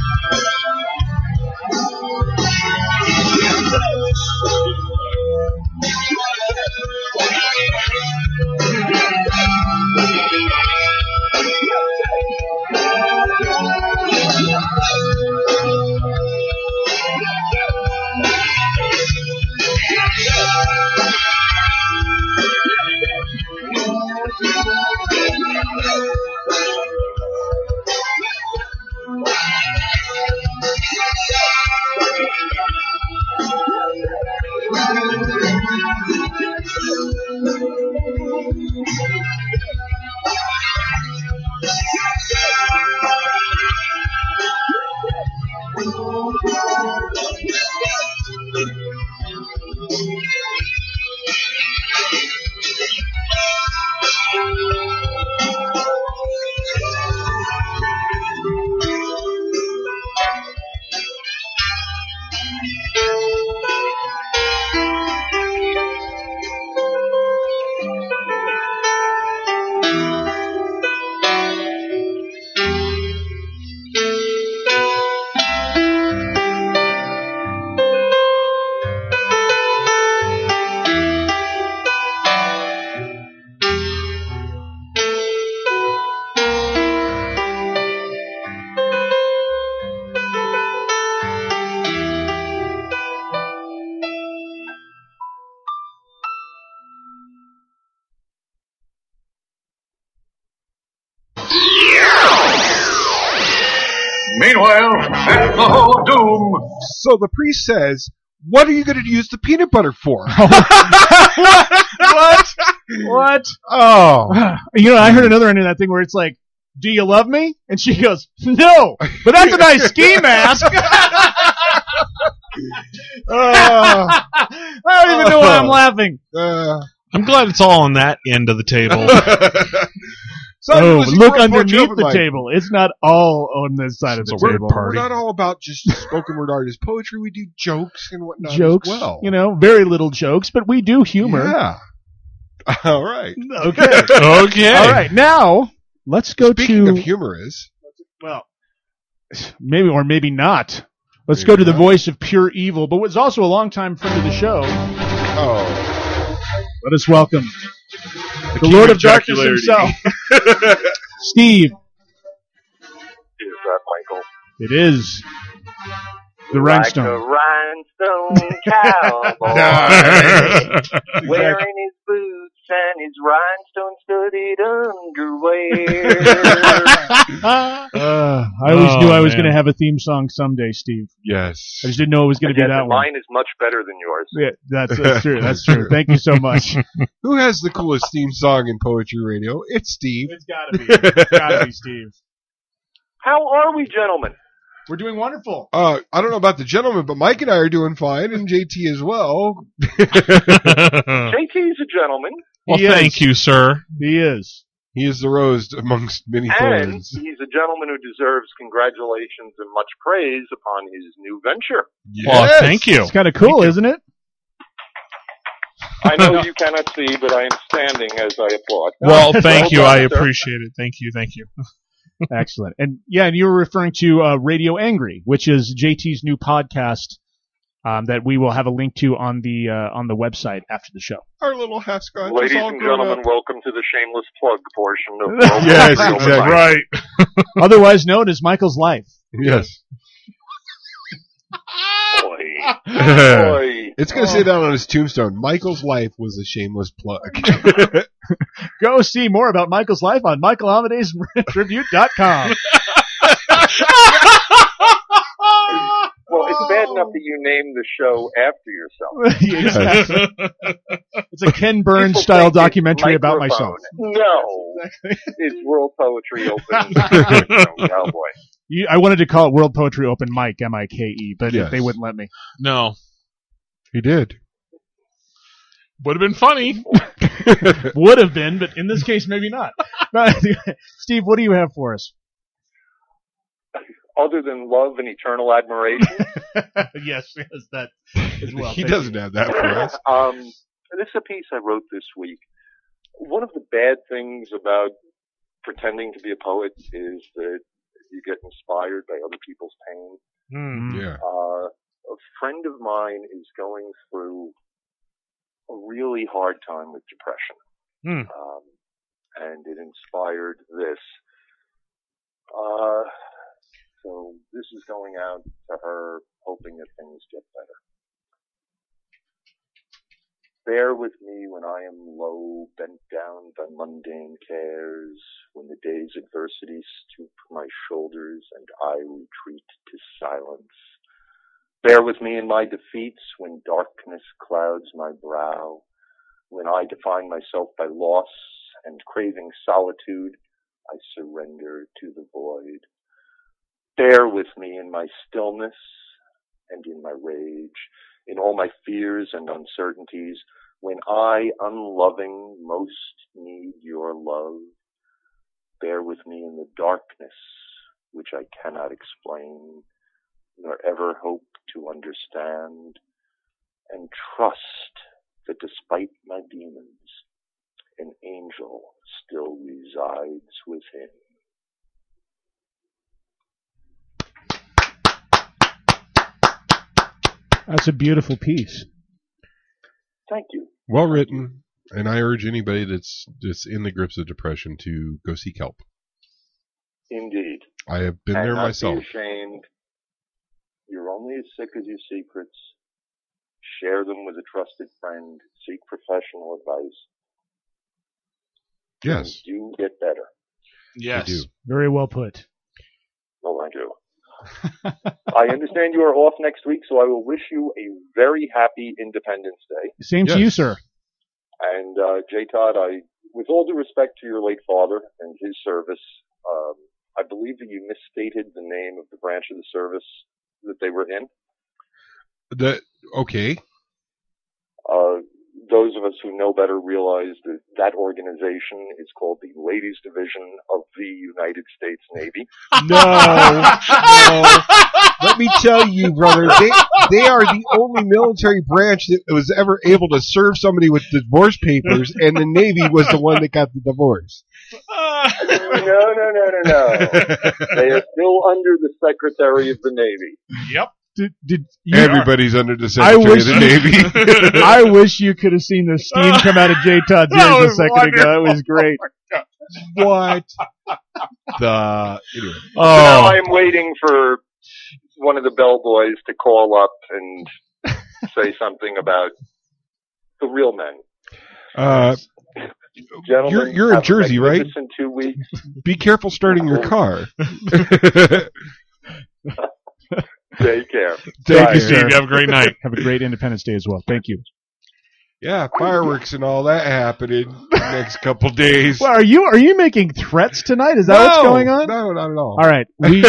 Meanwhile, at the Hall of Doom. So the priest says, what are you going to use the peanut butter for? What? What? Oh. You know, I heard another end of that thing where it's like, do you love me? And she goes, no, but that's a nice ski mask. uh, I don't even know why I'm laughing. Uh, I'm glad it's all on that end of the table. So Oh, listen, look we're on Poetry underneath Open the Mic. table. It's not all on this side of the We're, table. we're not all about just spoken word artist poetry. We do jokes and whatnot Jokes, as well. you know, very little jokes, but we do humor. Yeah. All right. Okay. Okay. All right. Now, let's go Speaking to... of humorous, Well, maybe or maybe not. Let's Maybe go to the not. voice of pure evil, but was also a longtime friend of the show. oh, Let us welcome the, king Lord of of Darkness jocularity. himself, Steve. Is that Michael? It is the Like rhinestone. a rhinestone cowboy, wearing his boots and his rhinestone-studded underwear. Uh, I always Oh, knew I was man. going to have a theme song someday, Steve. yes. I just didn't know it was going to be Again, that and one. mine is much better than yours. Yeah, that's, that's true. That's true. Thank you so much. Who has the coolest theme song in poetry radio? It's Steve. It's got to be. It's got to be Steve. How are we, gentlemen? We're doing wonderful. Uh, I don't know about the gentleman, but Mike and I are doing fine, and J T as well. J T's a gentleman, Well, He thank is. you, sir. He is. He is the rose amongst many and thorns. he's a gentleman who deserves congratulations and much praise upon his new venture. Well, Yes. thank you. It's kind of cool, isn't it? I know you cannot see, but I am standing as I applaud. Well, thank Well you. done, I sir. appreciate it. Thank you. Thank you. Excellent. And yeah, and you were referring to uh, Radio Angry, which is J T's new podcast um, that we will have a link to on the uh, on the website after the show. Our little half scotch. Ladies is all and grown gentlemen, up. welcome to the shameless plug portion of World Yes, Poetry Open exactly. Mic. Right. Otherwise known as Michael's Life. Yes. Boy. Boy. It's going to say that on his tombstone. Michael's life was a shameless plug. Go see more about Michael's life on Michael Amadeus Tribute dot com. Well, it's bad enough that you named the show after yourself. Exactly. It's a Ken Burns People style think it's documentary about myself. microphone. No. It's World Poetry Open. Cowboy. You, I wanted to call it World Poetry Open Mic, M I K E, but Yes. they wouldn't let me. No. He did. Would have been funny. Would have been, but in this case, maybe not. Steve, what do you have for us? Other than love and eternal admiration. yes, yes, that as well. He Thank doesn't you. have that for us. Um, this is a piece I wrote this week. one of the bad things about pretending to be a poet is that you get inspired by other people's pain. Mm. Yeah. Uh, a friend of mine is going through a really hard time with depression. Mm. Um, and it inspired this. Uh, so this is going out to her, hoping that things get better. Bear with me when I am low, bent down by mundane cares, when the day's adversity stoop my shoulders and I retreat to silence. Bear with me in my defeats when darkness clouds my brow, when I define myself by loss and craving solitude, I surrender to the void. Bear with me in my stillness and in my rage, in all my fears and uncertainties, when I, unloving, most need your love. Bear with me in the darkness, which I cannot explain, nor ever hope to understand, and trust that despite my demons, an angel still resides within. That's a beautiful piece. Thank you. Well written, and I urge anybody that's that's in the grips of depression to go seek help. Indeed. I have been and there not myself. Be ashamed. You're only as sick as your secrets. Share them with a trusted friend. Seek professional advice. Yes. And you get better. Yes. I do. Very well put. Oh, I do. I understand you are off next week, so I will wish you a very happy Independence Day. Same to you, sir. And uh, J. Todd, I, with all due respect to your late father and his service, um, I believe that you misstated the name of the branch of the service that they were in. The okay. Uh, those of us who know better realize that that organization is called the Ladies Division of the United States Navy. No, no. Let me tell you, brother, they they are the only military branch that was ever able to serve somebody with divorce papers, and the Navy was the one that got the divorce. no, no, no, no, no. They are still under the Secretary of the Navy. Yep. Did, did you Everybody's under the I Secretary wish of the Navy. I wish you could have seen the steam come out of J. Todd's That ears a was second wonderful. ago. That was great. What? The anyway. Now I am waiting for one of the bellboys to call up and say something about the real men. Uh, Gentlemen, you're you're in have a Jersey, right? magnificent two weeks. Be careful starting your car. Take care. Thank Bye. you, sir. You have a great night. Have a great Independence Day as well. Thank you. Yeah, fireworks and all that happening the next couple days. Well, are you are you making threats tonight? Is that No, what's going on? No, not at all. All right, we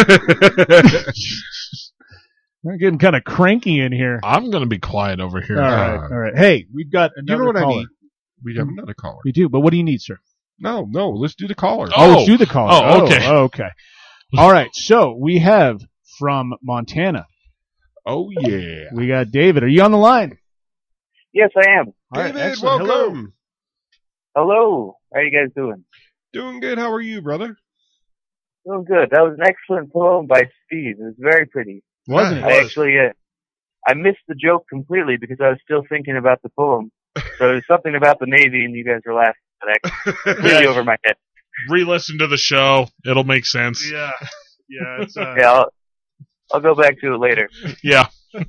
we're getting kind of cranky in here. I'm going to be quiet over here. All right, all right. Hey, we've got You another know what I caller. need? We have another caller. We do, but what do you need, sir? No, no, let's do the caller. Oh, let's do the caller. Oh, okay. Oh, okay. All right. So we have from Montana. Oh yeah. We got David. Are you on the line? Yes, I am. All right, David, excellent. welcome. Hello. How are you guys doing? Doing good. How are you, brother? Doing good. That was an excellent poem by Steve. It was very pretty. Wasn't it? I actually, uh, I missed the joke completely because I was still thinking about the poem. So there's something about the Navy, and you guys were laughing. But I completely over my head. Re-listen to the show. It'll make sense. Yeah. Yeah. It's, uh... Yeah, I'll, I'll go back to it later. Yeah.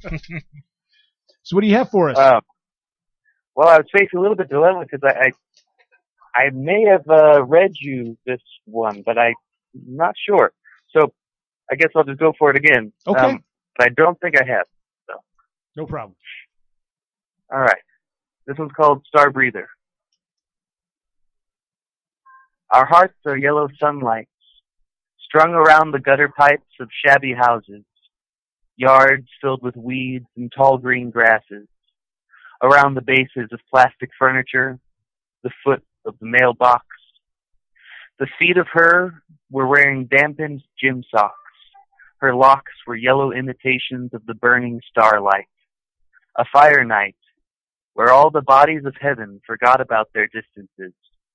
So what do you have for us? Um, well, I was facing a little bit dilemma because I, I, I may have uh, read you this one, but I'm not sure. So I guess I'll just go for it again. Okay. Um, but I don't think I have. So. No problem. All right. This one's called Star Breather. Our hearts are yellow sunlights, strung around the gutter pipes of shabby houses, yards filled with weeds and tall green grasses, around the bases of plastic furniture, the foot of the mailbox. The feet of her were wearing dampened gym socks. Her locks were yellow imitations of the burning starlight. A fire night, where all the bodies of heaven forgot about their distances,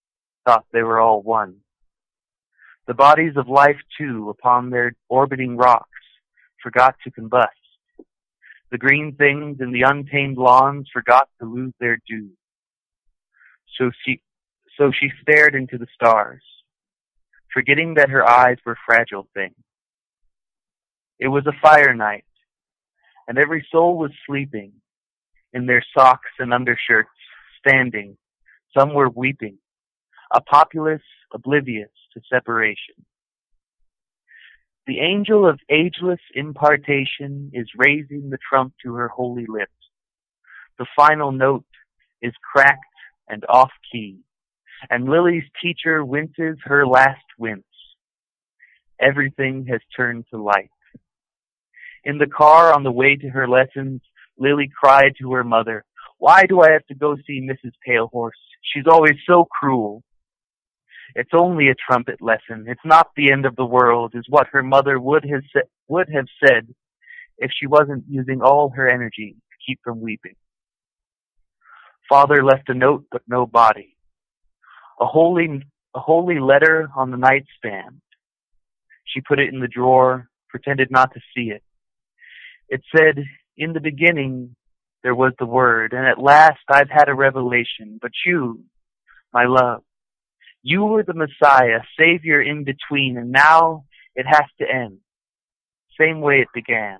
thought they were all one. The bodies of life, too, upon their orbiting rocks, forgot to combust. The green things in the untamed lawns forgot to lose their dew. So she, so she stared into the stars, forgetting that her eyes were fragile things. It was a fire night, and every soul was sleeping, in their socks and undershirts, standing. Some were weeping, a populace oblivious to separation. The angel of ageless impartation is raising the trump to her holy lips. The final note is cracked and off-key, and Lily's teacher winces her last wince. Everything has turned to light. In the car on the way to her lessons, Lily cried to her mother, "Why do I have to go see Missus Palehorse? She's always so cruel." "It's only a trumpet lesson. It's not the end of the world," is what her mother would have, sa- would have said if she wasn't using all her energy to keep from weeping. Father left a note but no body. A holy, a holy letter on the nightstand. She put it in the drawer, pretended not to see it. It said, "In the beginning there was the Word, and at last I've had a revelation, but you, my love, you were the Messiah, Savior in between, and now it has to end. Same way it began.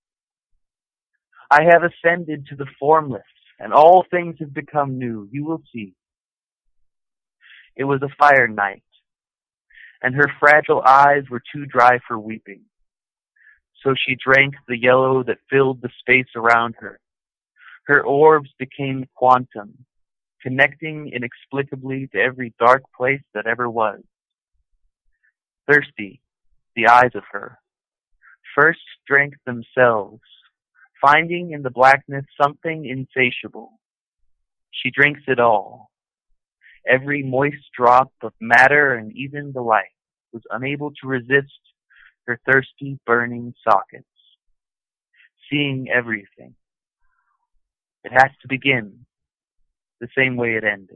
I have ascended to the formless, and all things have become new. You will see." It was a fire night, and her fragile eyes were too dry for weeping. So she drank the yellow that filled the space around her. Her orbs became quantum, connecting inexplicably to every dark place that ever was. Thirsty, the eyes of her, first drank themselves, finding in the blackness something insatiable. She drinks it all. Every moist drop of matter and even the light was unable to resist her thirsty, burning sockets. Seeing everything. It has to begin the same way it ended.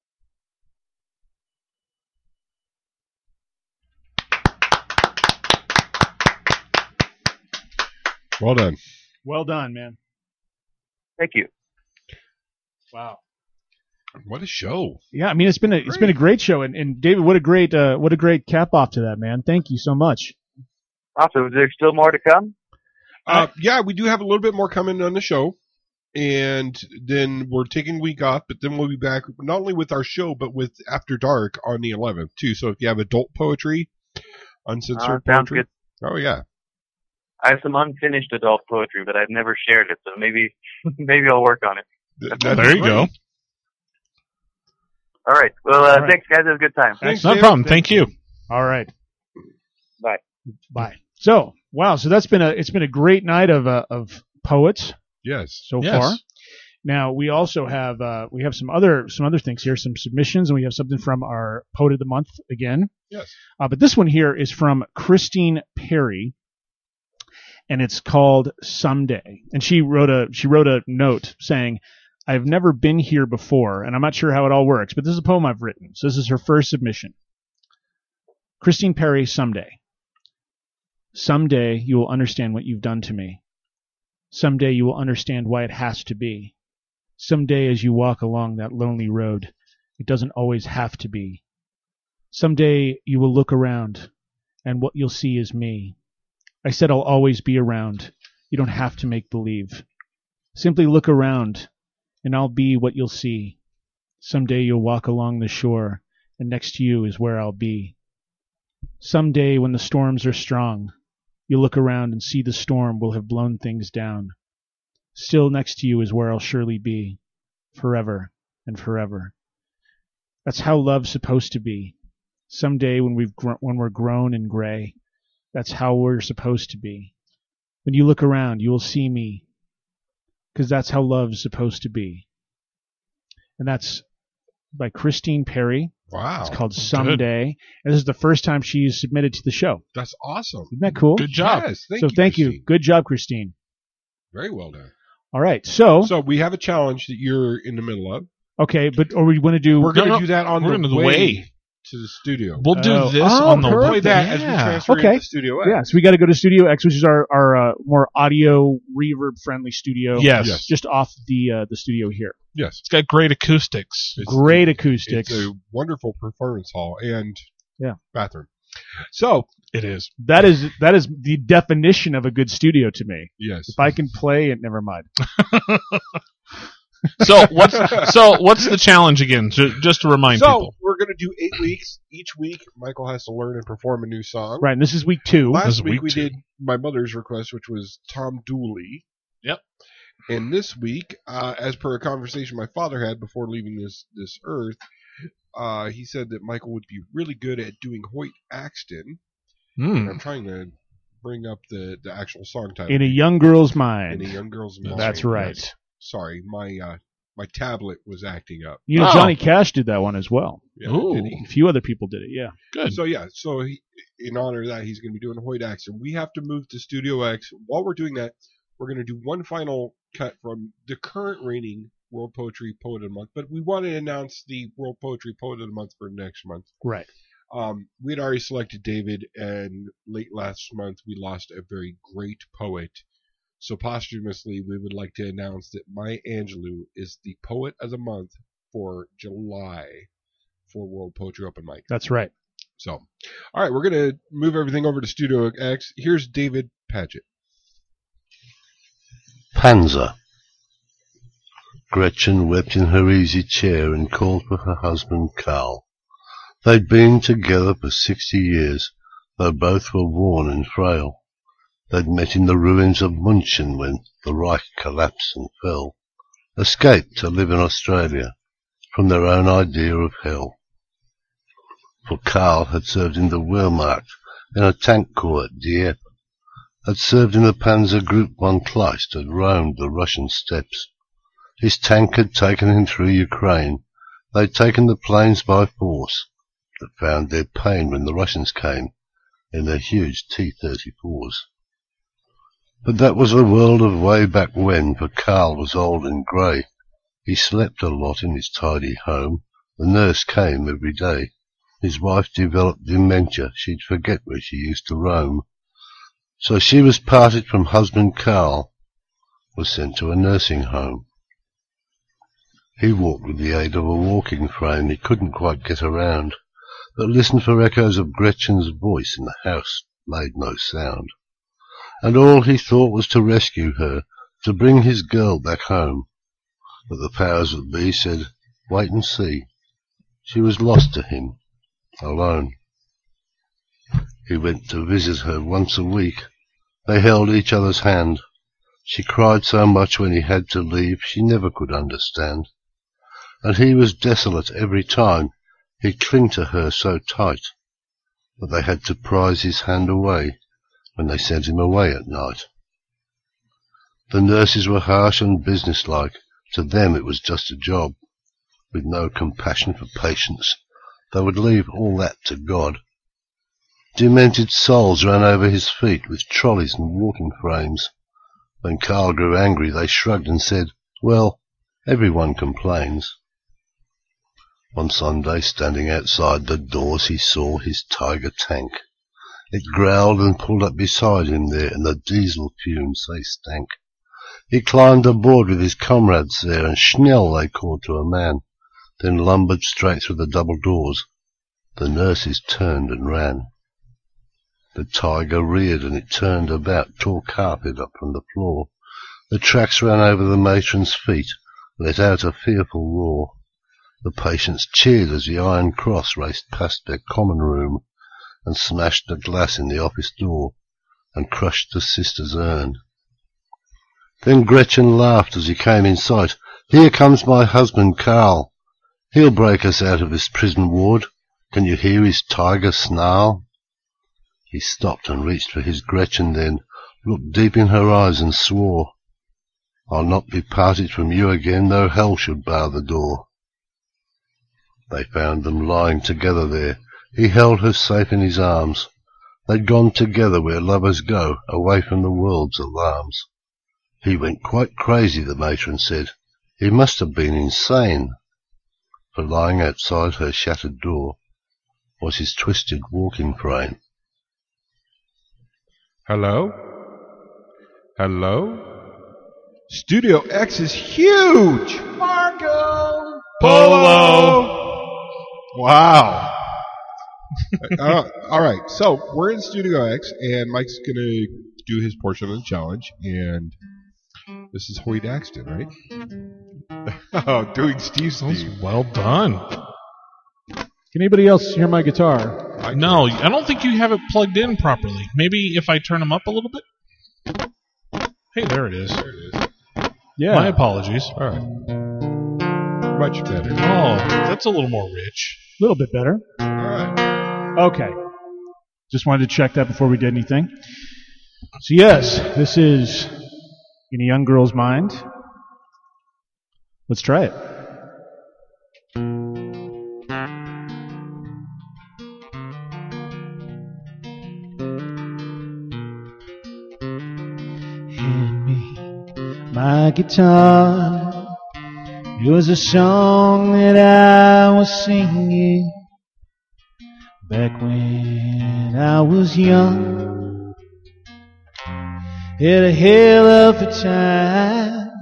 Well done. Well done, man. Thank you. Wow. What a show. Yeah, I mean it's been a it's been a great show, and, and David, what a great uh, what a great cap off to that, man. Thank you so much. Awesome. Is there still more to come? Uh, yeah, we do have a little bit more coming on the show, and then we're taking a week off, but then we'll be back not only with our show, but with After Dark on the eleventh, too. So if you have adult poetry, uncensored Uh, sounds poetry. good. Oh, yeah. I have some unfinished adult poetry, but I've never shared it, so maybe maybe I'll work on it. Th- there you go. All right. Well, uh, All right. thanks, guys. Have a good time. Thanks, No David. problem. Thank you. All right. Bye. Bye. So, wow. So that's been a it's been a great night of uh, of poets Yes. so Yes. far. Now we also have uh, we have some other some other things here, some submissions, and we have something from our Poet of the Month again. Yes. Uh, but this one here is from Christine Perry, and it's called Someday. And she wrote a she wrote a note saying, "I've never been here before, and I'm not sure how it all works, but this is a poem I've written." So this is her first submission. Christine Perry, Someday. Someday you will understand what you've done to me. Someday you will understand why it has to be. Someday as you walk along that lonely road, it doesn't always have to be. Someday you will look around, and what you'll see is me. I said I'll always be around. You don't have to make believe. Simply look around, and I'll be what you'll see. Someday you'll walk along the shore, and next to you is where I'll be. Someday when the storms are strong, you'll look around and see the storm will have blown things down. Still next to you is where I'll surely be, forever and forever. That's how love's supposed to be. Someday when we've gr- when we're grown and gray, that's how we're supposed to be. When you look around, you will see me, because that's how love's supposed to be. And that's by Christine Perry. Wow. It's called Someday. And this is the first time she's submitted to the show. That's awesome. Isn't that cool? Good job. Yes, thank so you, thank Christine. you. Good job, Christine. Very well done. All right. So, So we have a challenge that you're in the middle of. okay, but or we want to do We're going to no, do that on we're the gonna do way. way. to the studio. We'll do Oh. this Oh, on the perfect. Play that as we Yeah. transfer Okay. into Studio X. Yeah, so we got to go to Studio X, which is our our uh, more audio reverb friendly studio. Yes. Yes. just off the uh, the studio here. Yes. It's got great acoustics. It's- Great acoustics. It's a wonderful performance hall and Yeah. bathroom. So It is. That is that is the definition of a good studio to me. yes, If I can play it, never mind. So what's so what's the challenge again? Ju- Just to remind so people. we're going to do eight weeks. Each week, Michael has to learn and perform a new song. Right, and this is week two. Last This is week, week we two. did my mother's request, which was Tom Dooley. Yep. And this week, uh, as per a conversation my father had before leaving this this earth, uh, he said that Michael would be really good at doing Hoyt Axton. Hmm. I'm trying to bring up the, the actual song title. In a young girl's mind. In a young girl's mind. That's right. Yes. Sorry, my uh, my tablet was acting up. You know, Oh. Johnny Cash did that one as well. Yeah, Ooh. did he? A few other people did it. Yeah. Good. So yeah, so he, in honor of that, he's going to be doing Hoyt Axton. We have to move to Studio X. While we're doing that, we're going to do one final cut from the current reigning World Poetry Poet of the Month, but we want to announce the World Poetry Poet of the Month for next month. Right. Um, we had already selected David, and late last month we lost a very great poet. So posthumously, we would like to announce that Maya Angelou is the Poet of the Month for July for World Poetry Open Mic. That's right. So, all right, we're going to move everything over to Studio X. Here's David Paget. Panzer. Gretchen wept in her easy chair and called for her husband Karl. They'd been together for sixty years, though both were worn and frail. They'd met in the ruins of München when the Reich collapsed and fell, escaped to live in Australia from their own idea of hell. For Karl had served in the Wehrmacht in a tank corps at Dieppe, had served in the Panzer Group von Kleist, had roamed the Russian steppes. His tank had taken him through Ukraine. They'd taken the plains by force, but found their pain when the Russians came in their huge T thirty-fours. But that was a world of way back when, for Karl was old and grey. He slept a lot in his tidy home. The nurse came every day. His wife developed dementia. She'd forget where she used to roam. So she was parted from husband Karl, was sent to a nursing home. He walked with the aid of a walking frame. He couldn't quite get around, but listened for echoes of Gretchen's voice in the house, made no sound. And all he thought was to rescue her, to bring his girl back home. But the powers that be said, wait and see. She was lost to him, alone. He went to visit her once a week. They held each other's hand. She cried so much when he had to leave, she never could understand. And he was desolate every time. He'd cling to her so tight. But they had to prize his hand away when they sent him away at night. The nurses were harsh and businesslike. To them it was just a job, with no compassion for patients. They would leave all that to God. Demented souls ran over his feet with trolleys and walking frames. When Karl grew angry, they shrugged and said, well, everyone complains. One Sunday, standing outside the doors, he saw his Tiger tank. It growled and pulled up beside him there, and the diesel fumes, they stank. He climbed aboard with his comrades there, and Schnell they called to a man, then lumbered straight through the double doors. The nurses turned and ran. The Tiger reared, and it turned about, tore carpet up from the floor. The tracks ran over the matron's feet, let out a fearful roar. The patients cheered as the Iron Cross raced past their common room, and smashed the glass in the office door, and crushed the sister's urn. Then Gretchen laughed as he came in sight. Here comes my husband Karl. He'll break us out of this prison ward. Can you hear his Tiger snarl? He stopped and reached for his Gretchen then, looked deep in her eyes and swore, I'll not be parted from you again, though hell should bar the door. They found them lying together there. He held her safe in his arms. They'd gone together where lovers go, away from the world's alarms. He went quite crazy, the matron said. He must have been insane, for lying outside her shattered door, was his twisted walking frame. Hello? Hello? Studio X is huge! Marco! Polo! Wow. uh, all right, so we're in Studio X, and Mike's going to do his portion of the challenge, and this is Hoyt Axton, right? Oh, doing Steve Steve. Well done. Can anybody else hear my guitar? I no, I don't think you have it plugged in properly. Maybe if I turn them up a little bit? Hey, there it is. There it is. Yeah. My apologies. All right. Much better. Oh, that's a little more rich. A little bit better. All right. Okay. Just wanted to check that before we did anything. So yes, this is In a Young Girl's Mind. Let's try it. Hand me my guitar. It was a song that I was singing back when I was young. Had a hell of a time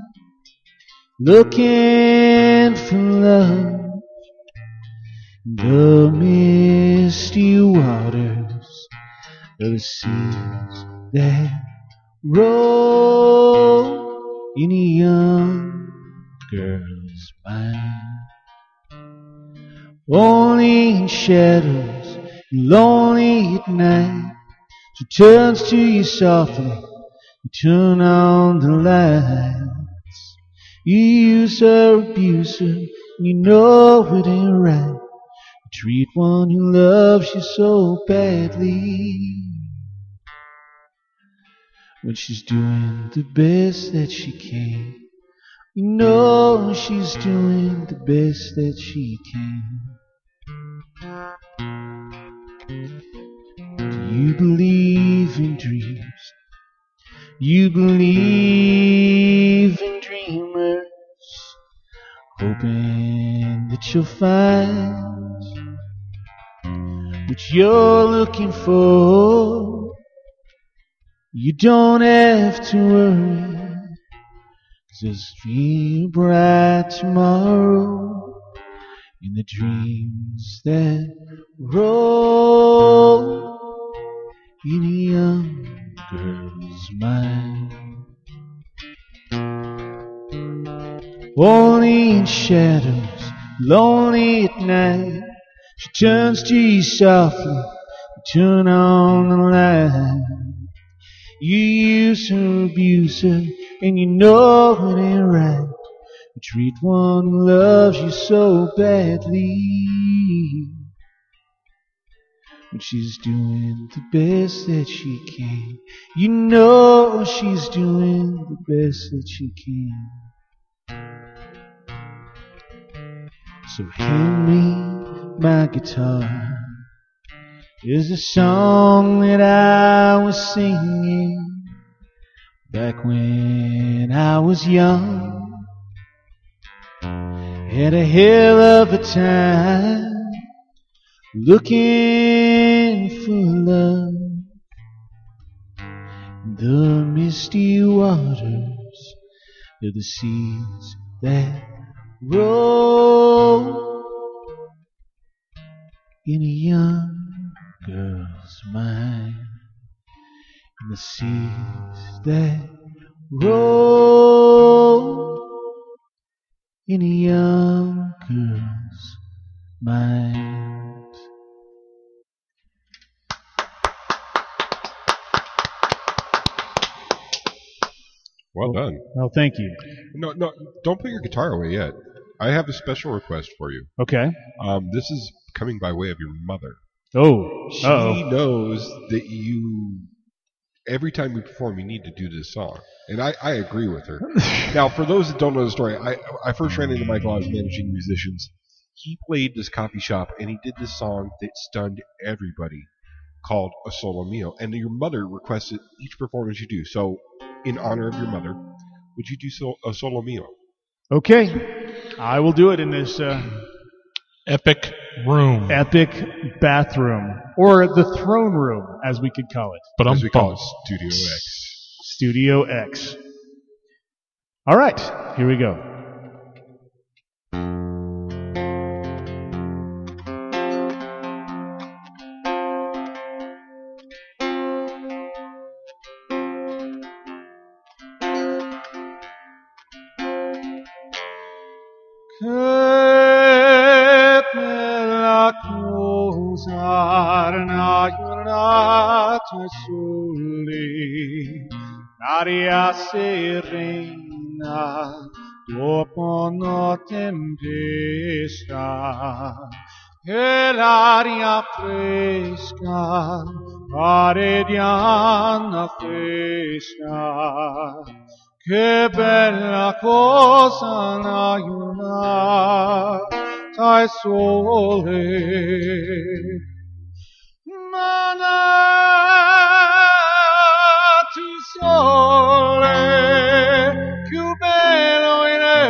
looking for love in the misty waters of the seas that roll in a young girl's mind. Only in shadows, lonely at night, she turns to you softly, you turn on the lights. You use her, abuse her, and you know it ain't right. You treat one who loves you so badly when she's doing the best that she can. You know she's doing the best that she can. Do you believe in dreams? You believe in dreamers, hoping that you'll find what you're looking for. You don't have to worry, just feel bright tomorrow in the dreams that roll in a young girl's mind. Only in shadows, lonely at night, she turns to you softly, you turn on the light. You use her, abuse her, and you know it ain't right. You treat one who loves you so badly when she's doing the best that she can. You know she's doing the best that she can. So hand me my guitar. Here's a song that I was singing back when I was young. Had a hell of a time looking for love in the misty waters of the seas that roll in a young girl's mind, in the seas that roll in a young girl's mind. Well done. Well, thank you. No, no, don't put your guitar away yet. I have a special request for you. Okay. Um, this is coming by way of your mother. Oh. She Uh-oh. knows that you, every time you perform, you need to do this song. And I, I agree with her. Now, for those that don't know the story, I, I first ran into Michael. I was managing musicians. He played this coffee shop, and he did this song that stunned everybody called A Solo Mio. And your mother requested each performance you do. So, in honor of your mother, would you do so, A Solo Mio? Okay. I will do it in this. Uh... Epic room. Epic bathroom. Or the throne room, as we could call it. But I'm As we call it, Studio X. Studio X. All right, here we go. Che bella cosa una giornata sole, l'aria serena dopo una tempesta, e l'aria fresca pare di una festa. Che bella cosa una giornata e sole, ma tu sole più bello in me,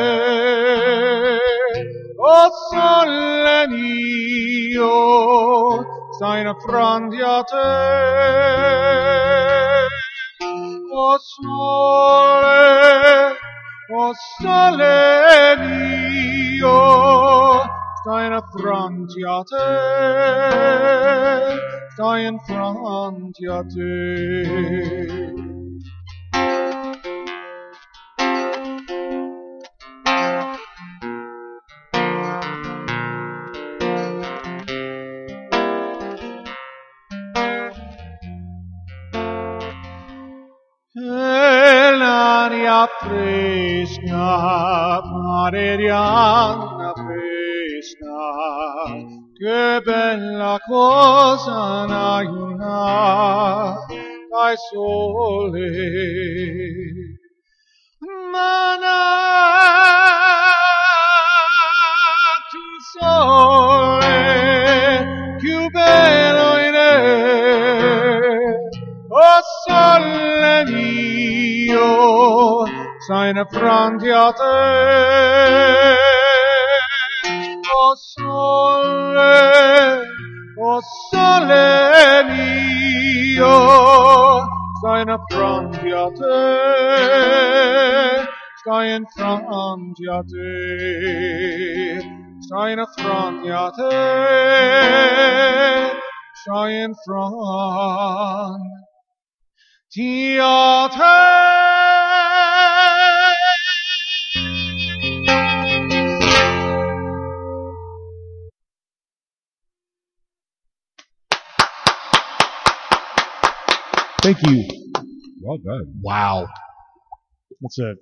oh sole mio, stai in affronti a te. Oh sole, oh sole mio, stai in affronti a te, stai in affronti a te. E l'aria fresca pare di una festa, che bella cosa una giornata e sole, ma tu sole più bello in me, oh sole mio, stai in affronti a te. Oh sole, oh sole mio, stai in affronti a te, stai in affronti a te, stai in affronti a te, stai in affronti a te. Thank you. Well done. Wow. That's a.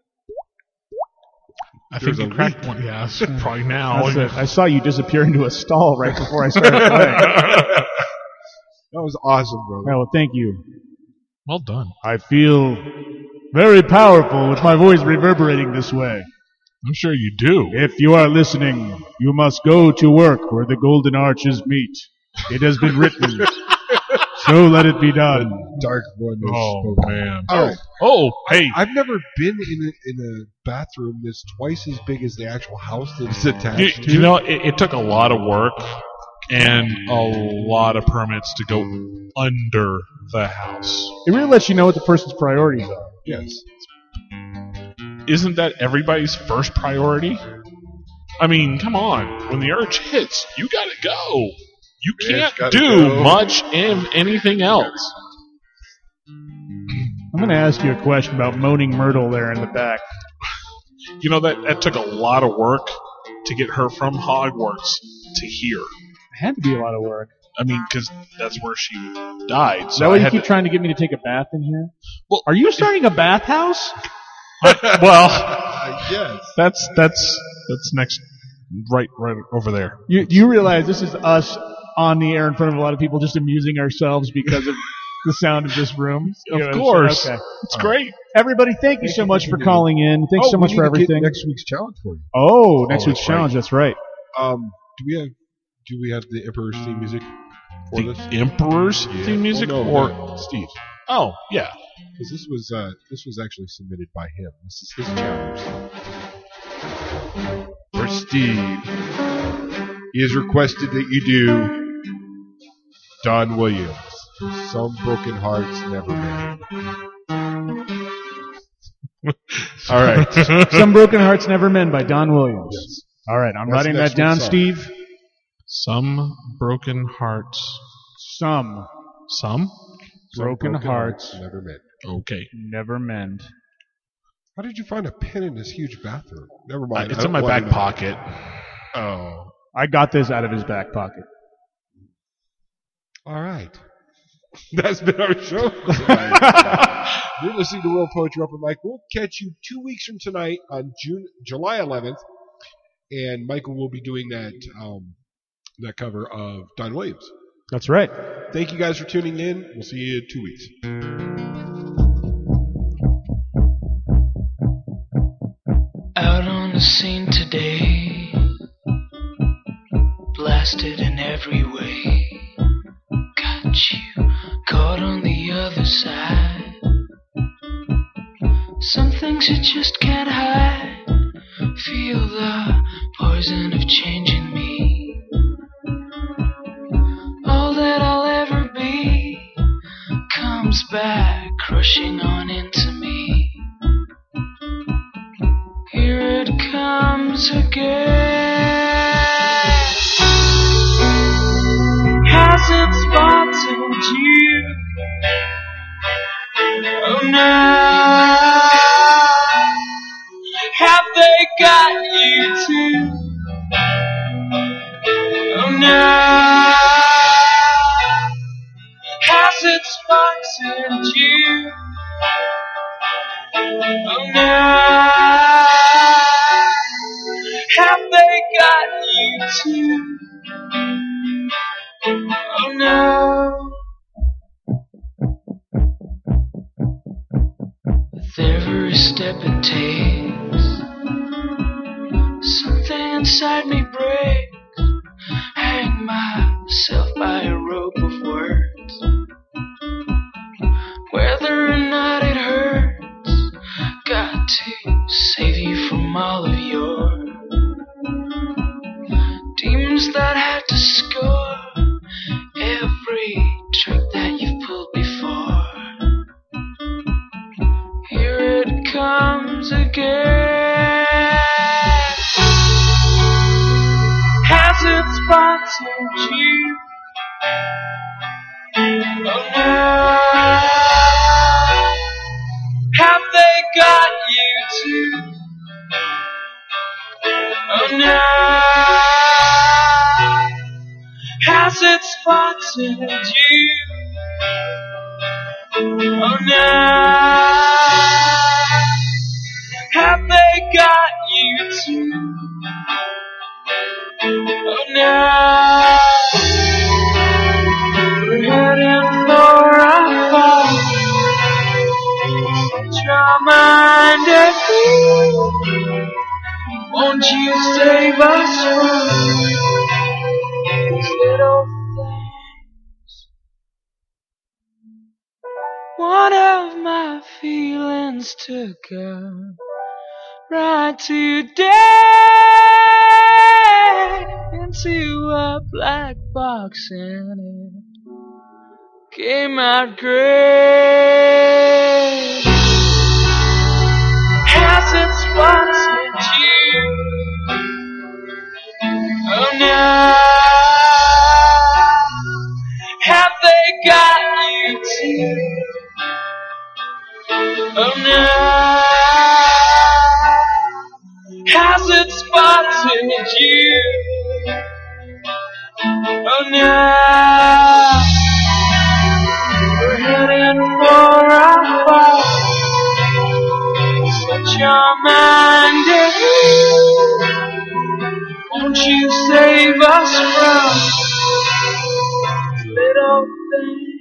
I think you cracked one. Yeah, it's probably now. That's a, I saw you disappear into a stall right before I started playing. That was awesome, brother. Yeah, well, thank you. Well done. I feel very powerful with my voice reverberating this way. I'm sure you do. If you are listening, you must go to work where the golden arches meet. It has been written. So let it be done. Dark one. is Oh, spoken. man. All right. Oh, hey. I've never been in a, in a bathroom that's twice as big as the actual house that it's attached You, to. you know, it, it took a lot of work and a lot of permits to go under the house. It really lets you know what the person's priorities are. Yes. Isn't that everybody's first priority? I mean, come on. When the urge hits, you gotta go. You It's can't gotta do go. much in anything else. I'm going to ask you a question about Moaning Myrtle there in the back. You know, that, that took a lot of work to get her from Hogwarts to here. It had to be a lot of work. I mean, because that's where she died. Is So that why I you had keep to, trying to get me to take a bath in here? Well, are you starting a bathhouse? well, yes. that's that's that's next, right right over there. You, you realize this is us on the air in front of a lot of people just amusing ourselves because of the sound of this room? Of You know, so- course. okay. It's great. Everybody, thank you so much for calling in. Thanks Oh, so we much need for to get everything. next week's challenge for you. Oh, next Oh, week's that's right. challenge. That's right. Um, do we have do we have the Emperor's theme music for The this? Emperor's Yeah. theme music, Oh, no, or no, Steve? oh yeah, Because this was uh, this was actually submitted by him. This is his challenge for Steve. he has requested that you do Don Williams. Some broken hearts never mend. All right. Some Broken Hearts Never Mend by Don Williams. Yes. All right, I'm That's writing next that down, week's song. Steve. Some broken hearts. Some Some? Some broken, hearts never mend. Okay. never mend. How did you find a pen in this huge bathroom? Never Uh, mind. it's I in don't my wanna back know. pocket. Oh. I got this out of his back pocket. All right. That's been our show for tonight. You're listening to World Poetry Open Mic. We'll catch you two weeks from tonight on June, July eleventh, and Michael will be doing that um, that cover of Don Williams. That's right. Thank you guys for tuning in. We'll see you in two weeks. Out on the scene today, blasted in every way. Got you caught on the other side. Some things you just can't hide. Feel the poison of changing me. All that I'll ever be comes back crushing on into me. Here it comes again. Has it spotted you? Oh no. Have they got you too? Oh no. Has it spotted you? Oh no. Have they got you too? Oh no. With every step it takes, something inside me breaks. Hang myself by a rope of words. Whether or not it hurts, got to save you from all of your demons that had to score every trick that you've pulled before. Here it comes again. Has it spotted you? Oh no. Have they got you too? Oh no. Has it spotted you? Oh no. Have they got you too? Oh no. We're heading for a fall. Set your mind at ease. Won't you save us from these little things? One of my feelings took a ride today into a black box and it came out great. Has it spotted you? Oh no. Have they got you too? Oh no. Has it spotted you? Oh no. We're heading for a fall. Set your mind at ease. Won't you save us from little things?